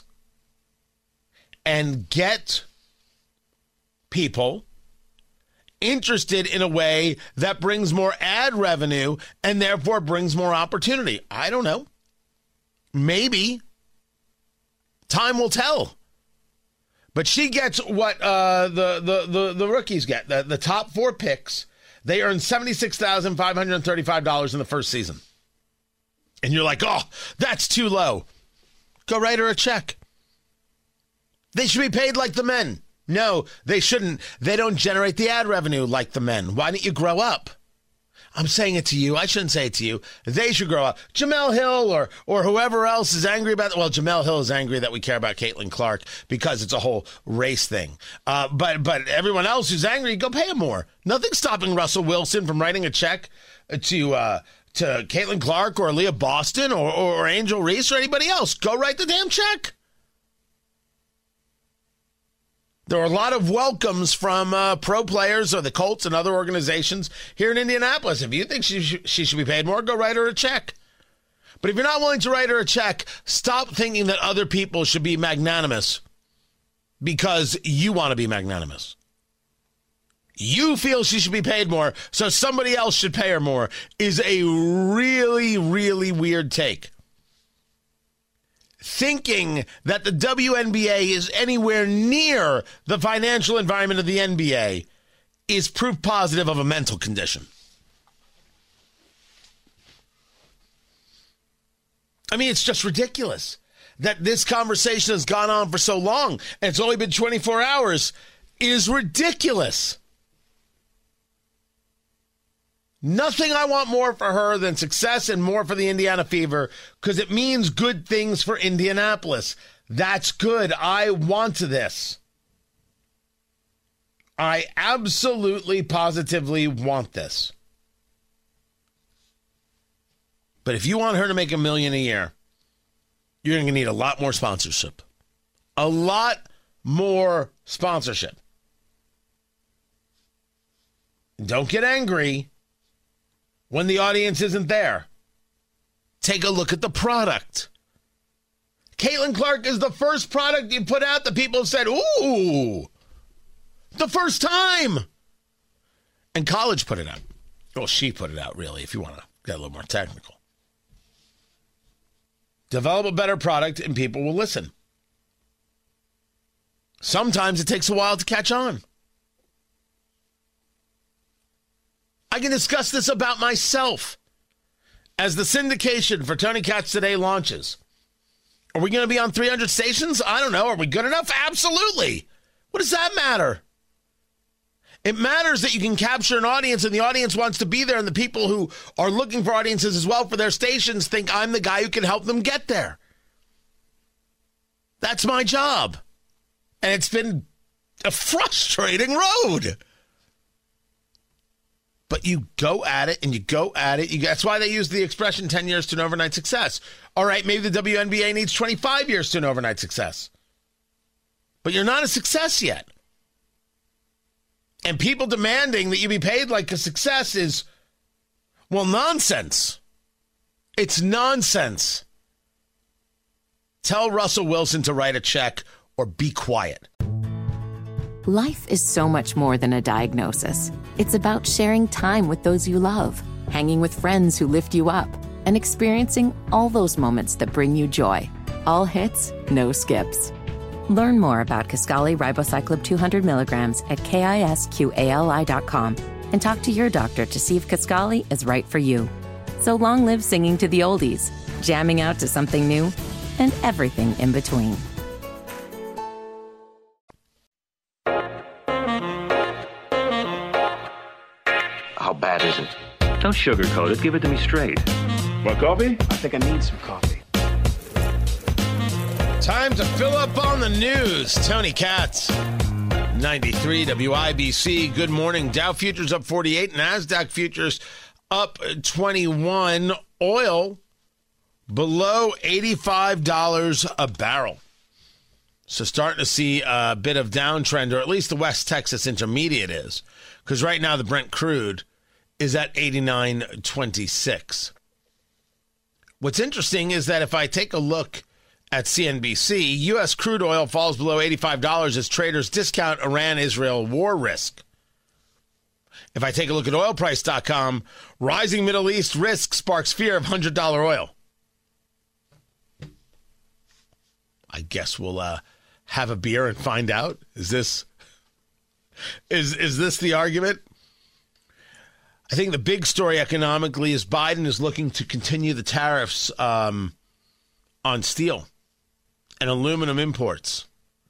and get people interested in a way that brings more ad revenue and therefore brings more opportunity? I don't know. Maybe. Time will tell. But she gets what the rookies get. The top 4 picks, they earn $76,535 in the first season. And you're like, oh, that's too low. Go write her a check. They should be paid like the men. No, they shouldn't. They don't generate the ad revenue like the men. Why don't you grow up? I'm saying it to you. I shouldn't say it to you. They should grow up. Jemele Hill or whoever else is angry about it. Well, Jemele Hill is angry that we care about Caitlin Clark because it's a whole race thing. But everyone else who's angry, go pay him more. Nothing's stopping Russell Wilson from writing a check to to Caitlin Clark or Leah Boston or Angel Reese or anybody else. Go write the damn check. There are a lot of welcomes from pro players or the Colts and other organizations here in Indianapolis. If you think she should be paid more, go write her a check. But if you're not willing to write her a check, stop thinking that other people should be magnanimous because you want to be magnanimous. You feel she should be paid more, so somebody else should pay her more, is a really, really weird take. Thinking that the WNBA is anywhere near the financial environment of the NBA is proof positive of a mental condition. I mean, it's just ridiculous that this conversation has gone on for so long and it's only been 24 hours is ridiculous. Nothing I want more for her than success and more for the Indiana Fever because it means good things for Indianapolis. That's good. I want this. I absolutely, positively want this. But if you want her to make $1 million a year, you're going to need a lot more sponsorship. A lot more sponsorship. Don't get angry when the audience isn't there. Take a look at the product. Caitlin Clark is the first product you put out that people have said, ooh, the first time. And college put it out. Well, she put it out, really, if you want to get a little more technical. Develop a better product and people will listen. Sometimes it takes a while to catch on. I can discuss this about myself. As the syndication for Tony Katz Today launches, are we going to be on 300 stations? I don't know. Are we good enough? Absolutely. What does that matter? It matters that you can capture an audience and the audience wants to be there, and the people who are looking for audiences as well for their stations think I'm the guy who can help them get there. That's my job. And it's been a frustrating road. But you go at it and you go at it. That's why they use the expression 10 years to an overnight success. All right, maybe the WNBA needs 25 years to an overnight success. But you're not a success yet. And people demanding that you be paid like a success is, well, nonsense. It's nonsense. Tell Russell Wilson to write a check or be quiet. Life is so much more than a diagnosis. It's about sharing time with those you love, hanging with friends who lift you up, and experiencing all those moments that bring you joy. All hits, no skips. Learn more about Kisqali Ribociclib 200 milligrams at KISQALI.com and talk to your doctor to see if Kisqali is right for you. So long live singing to the oldies, jamming out to something new, and everything in between. How bad is it? Don't sugarcoat it. Give it to me straight. Want coffee? I think I need some coffee. Time to fill up on the news. Tony Katz, 93 WIBC. Good morning. Dow futures up 48. NASDAQ futures up 21. Oil below $85 a barrel. So starting to see a bit of downtrend, or at least the West Texas Intermediate is. Because right now the Brent crude is at 89.26. What's interesting is that if I take a look at CNBC, U.S. crude oil falls below $85 as traders discount Iran-Israel war risk. If I take a look at oilprice.com, rising Middle East risk sparks fear of $100 oil. I guess we'll have a beer and find out. Is this the argument? I think the big story economically is Biden is looking to continue the tariffs on steel and aluminum imports.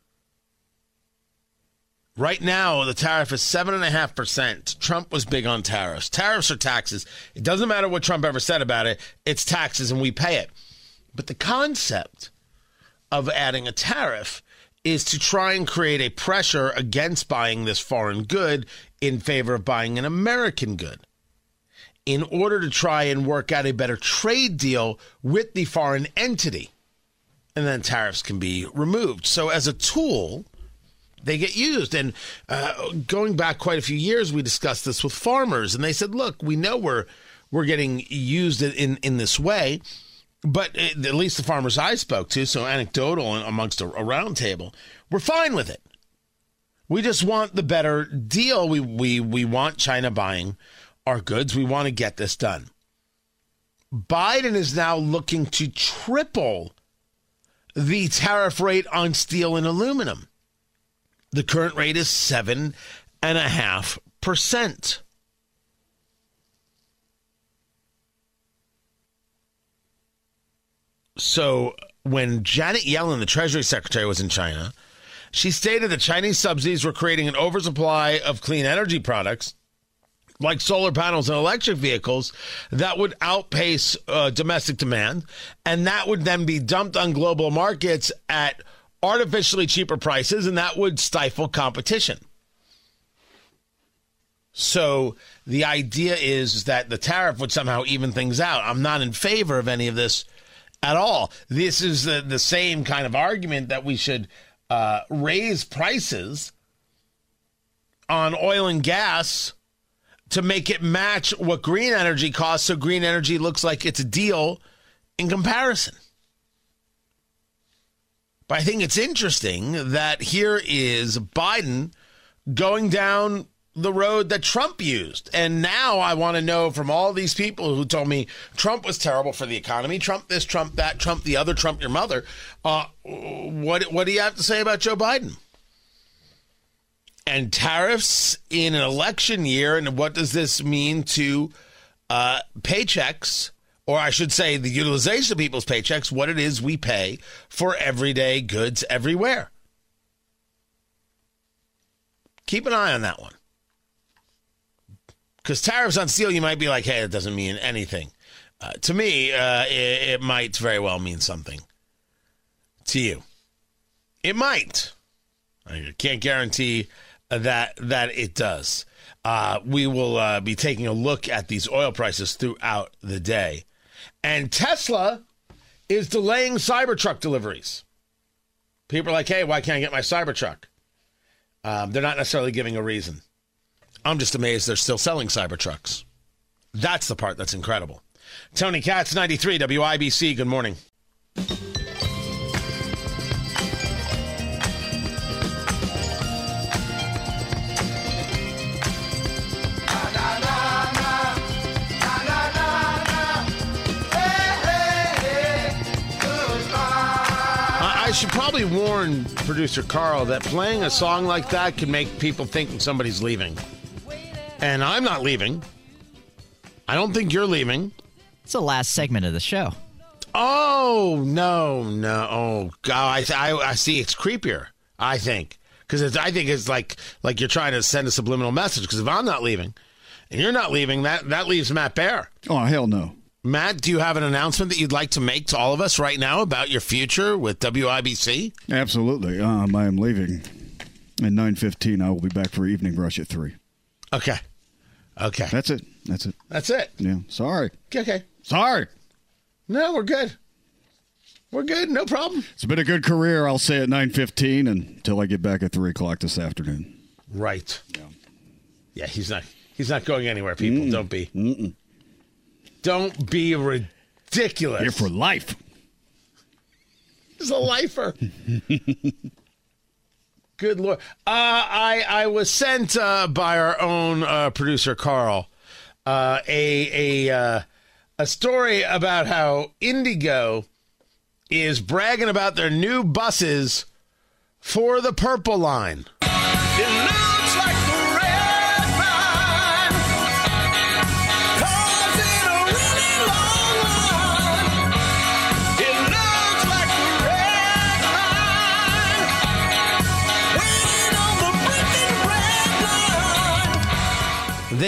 Right now, the tariff is 7.5%. Trump was big on tariffs. Tariffs are taxes. It doesn't matter what Trump ever said about it. It's taxes and we pay it. But the concept of adding a tariff is to try and create a pressure against buying this foreign good in favor of buying an American good. in order to try and work out a better trade deal with the foreign entity. And then tariffs can be removed. So as a tool, they get used. And going back quite a few years, we discussed this with farmers. And they said, look, we know we're getting used in this way. But at least the farmers I spoke to, so anecdotal amongst a round table, we're fine with it. We just want the better deal. We want China buying our goods. We want to get this done. Biden is now looking to triple the tariff rate on steel and aluminum. The current rate is 7.5%. So when Janet Yellen, the Treasury Secretary, was in China, she stated that Chinese subsidies were creating an oversupply of clean energy products like solar panels and electric vehicles that would outpace domestic demand, and that would then be dumped on global markets at artificially cheaper prices, and that would stifle competition. So the idea is that the tariff would somehow even things out. I'm not in favor of any of this at all. This is the same kind of argument that we should raise prices on oil and gas to make it match what green energy costs, so green energy looks like it's a deal in comparison. But I think it's interesting that here is Biden going down the road that Trump used. And now I want to know from all these people who told me Trump was terrible for the economy, Trump this, Trump that, Trump the other, Trump your mother. What do you have to say about Joe Biden? And tariffs in an election year, and what does this mean to paychecks, or I should say the utilization of people's paychecks, what it is we pay for everyday goods everywhere. Keep an eye on that one. Because tariffs on steel, you might be like, hey, it doesn't mean anything. To me, it might very well mean something. To you. It might. I can't guarantee that it does. We will be taking a look at these oil prices throughout the day. And Tesla is delaying Cybertruck deliveries. People are like, hey, why can't I get my Cybertruck? They're not necessarily giving a reason. I'm just amazed they're still selling Cybertrucks. That's the part that's incredible. Tony Katz, 93 WIBC. Good morning. I should probably warn producer Carl that playing a song like that can make people think somebody's leaving. And I'm not leaving. I don't think you're leaving. It's the last segment of the show. Oh, no. Oh, God, I see. It's creepier, I think. Because I think it's like you're trying to send a subliminal message. Because if I'm not leaving and you're not leaving, that leaves Matt Baer. Oh, hell no. Matt, do you have an announcement that you'd like to make to all of us right now about your future with WIBC? Absolutely. I am leaving at 9:15. I will be back for evening rush at 3. Okay. That's it. Yeah. Sorry. Okay. Sorry. No, we're good. No problem. It's been a good career, I'll say, at 9:15 until I get back at 3 o'clock this afternoon. Right. Yeah, he's not going anywhere, people. Don't be. Don't be ridiculous. Here for life. He's a lifer. Good Lord. I was sent by our own producer, Carl, a story about how Indigo is bragging about their new buses for the Purple Line. It looks like the red line, cause in a really long line. It looks like the red line, waiting on the freaking red line. They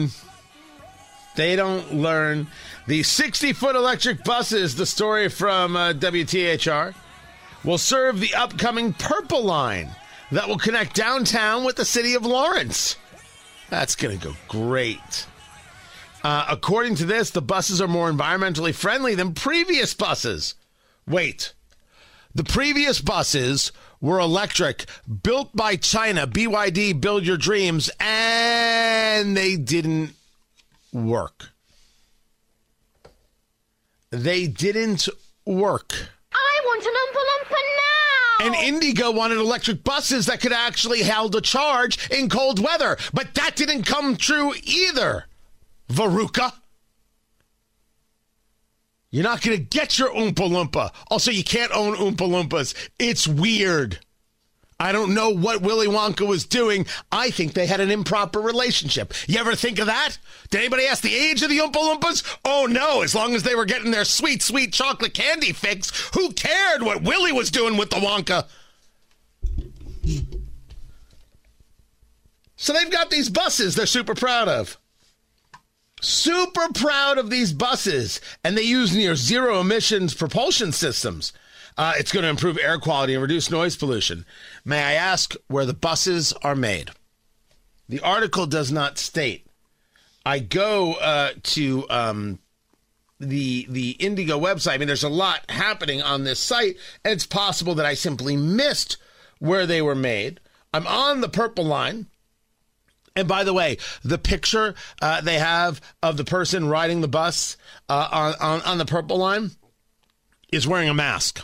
don't learn. The 60-foot electric buses, the story from WTHR, will serve the upcoming Purple Line that will connect downtown with the city of Lawrence. That's going to go great. According to this, the buses are more environmentally friendly than previous buses. Wait. The previous buses were electric, built by China, BYD, Build Your Dreams, and they didn't work. They didn't work. I want an Oompa Loompa now! And Indigo wanted electric buses that could actually hold a charge in cold weather, but that didn't come true either, Veruca. You're not going to get your Oompa Loompa. Also, you can't own Oompa Loompas. It's weird. I don't know what Willy Wonka was doing. I think they had an improper relationship. You ever think of that? Did anybody ask the age of the Oompa Loompas? Oh, no. As long as they were getting their sweet, sweet chocolate candy fix, who cared what Willy was doing with the Wonka? So they've got these buses they're super proud of. Super proud of these buses, and they use near zero emissions propulsion systems. It's going to improve air quality and reduce noise pollution. May I ask where the buses are made? The article does not state. I go to the Indigo website. I mean, there's a lot happening on this site, and it's possible that I simply missed where they were made. I'm on the Purple Line. And by the way, the picture they have of the person riding the bus on the Purple Line is wearing a mask.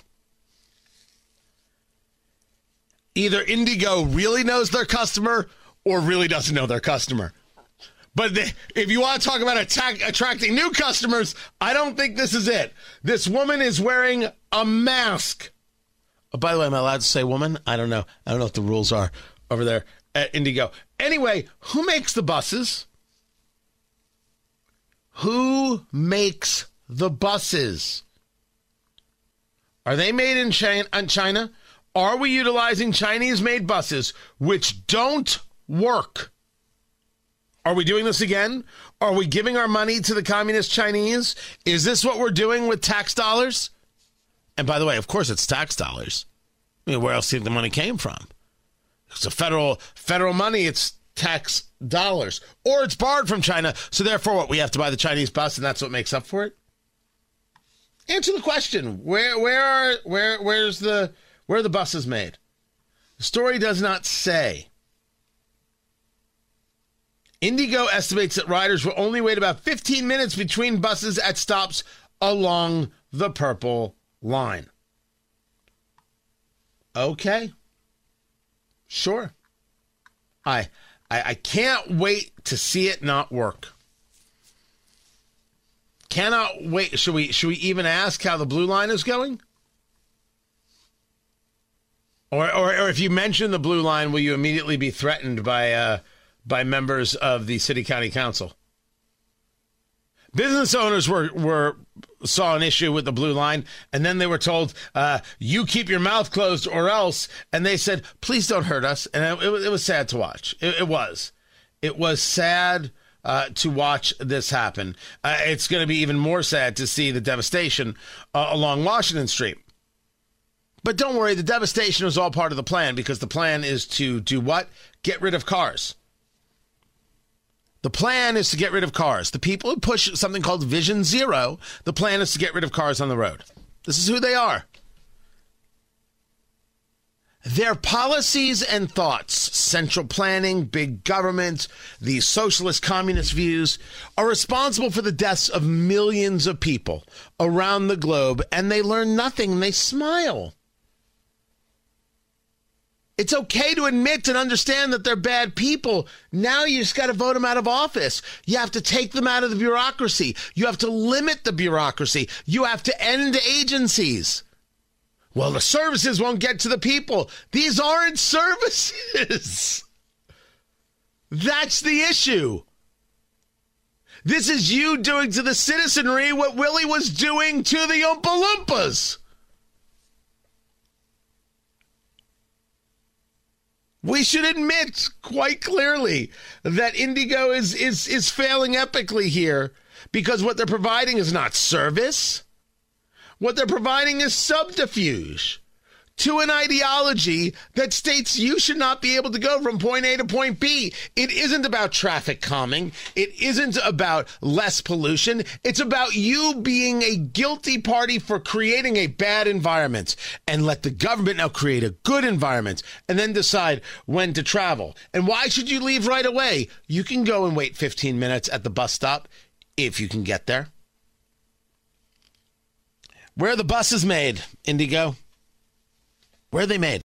Either Indigo really knows their customer or really doesn't know their customer. But if you want to talk about attracting new customers, I don't think this is it. This woman is wearing a mask. Oh, by the way, am I allowed to say woman? I don't know. I don't know what the rules are over there at Indigo. Anyway, who makes the buses? Who makes the buses? Are they made in China? Are we utilizing Chinese-made buses which don't work? Are we doing this again? Are we giving our money to the communist Chinese? Is this what we're doing with tax dollars? And by the way, of course it's tax dollars. I mean, where else do you think the money came from? It's a federal money. It's tax dollars, or it's borrowed from China. So therefore, what, we have to buy the Chinese bus, and that's what makes up for it? Answer the question. Where are the buses made? The story does not say. Indigo estimates that riders will only wait about 15 minutes between buses at stops along the Purple Line. Okay. Sure. I can't wait to see it not work. Cannot wait. Should we even ask how the Blue Line is going? Or if you mention the Blue Line, will you immediately be threatened by members of the City County Council? Business owners saw an issue with the Blue Line, and then they were told, you keep your mouth closed or else. And they said, please don't hurt us. And it was sad to watch. It was sad to watch this happen. It's going to be even more sad to see the devastation along Washington Street. But don't worry, the devastation is all part of the plan, because the plan is to do what? Get rid of cars. The plan is to get rid of cars. The people who push something called Vision Zero, the plan is to get rid of cars on the road. This is who they are. Their policies and thoughts, central planning, big government, these socialist communist views, are responsible for the deaths of millions of people around the globe, and they learn nothing, and they smile. It's okay to admit and understand that they're bad people. Now you just got to vote them out of office. You have to take them out of the bureaucracy. You have to limit the bureaucracy. You have to end agencies. Well, the services won't get to the people. These aren't services. That's the issue. This is you doing to the citizenry what Willie was doing to the Oompa Loompas. We should admit quite clearly that Indigo is failing epically here, because what they're providing is not service. What they're providing is subterfuge to an ideology that states you should not be able to go from point A to point B. It isn't about traffic calming. It isn't about less pollution. It's about you being a guilty party for creating a bad environment, and let the government now create a good environment and then decide when to travel. And why should you leave right away? You can go and wait 15 minutes at the bus stop if you can get there. Where are the buses made, Indigo? Where are they made?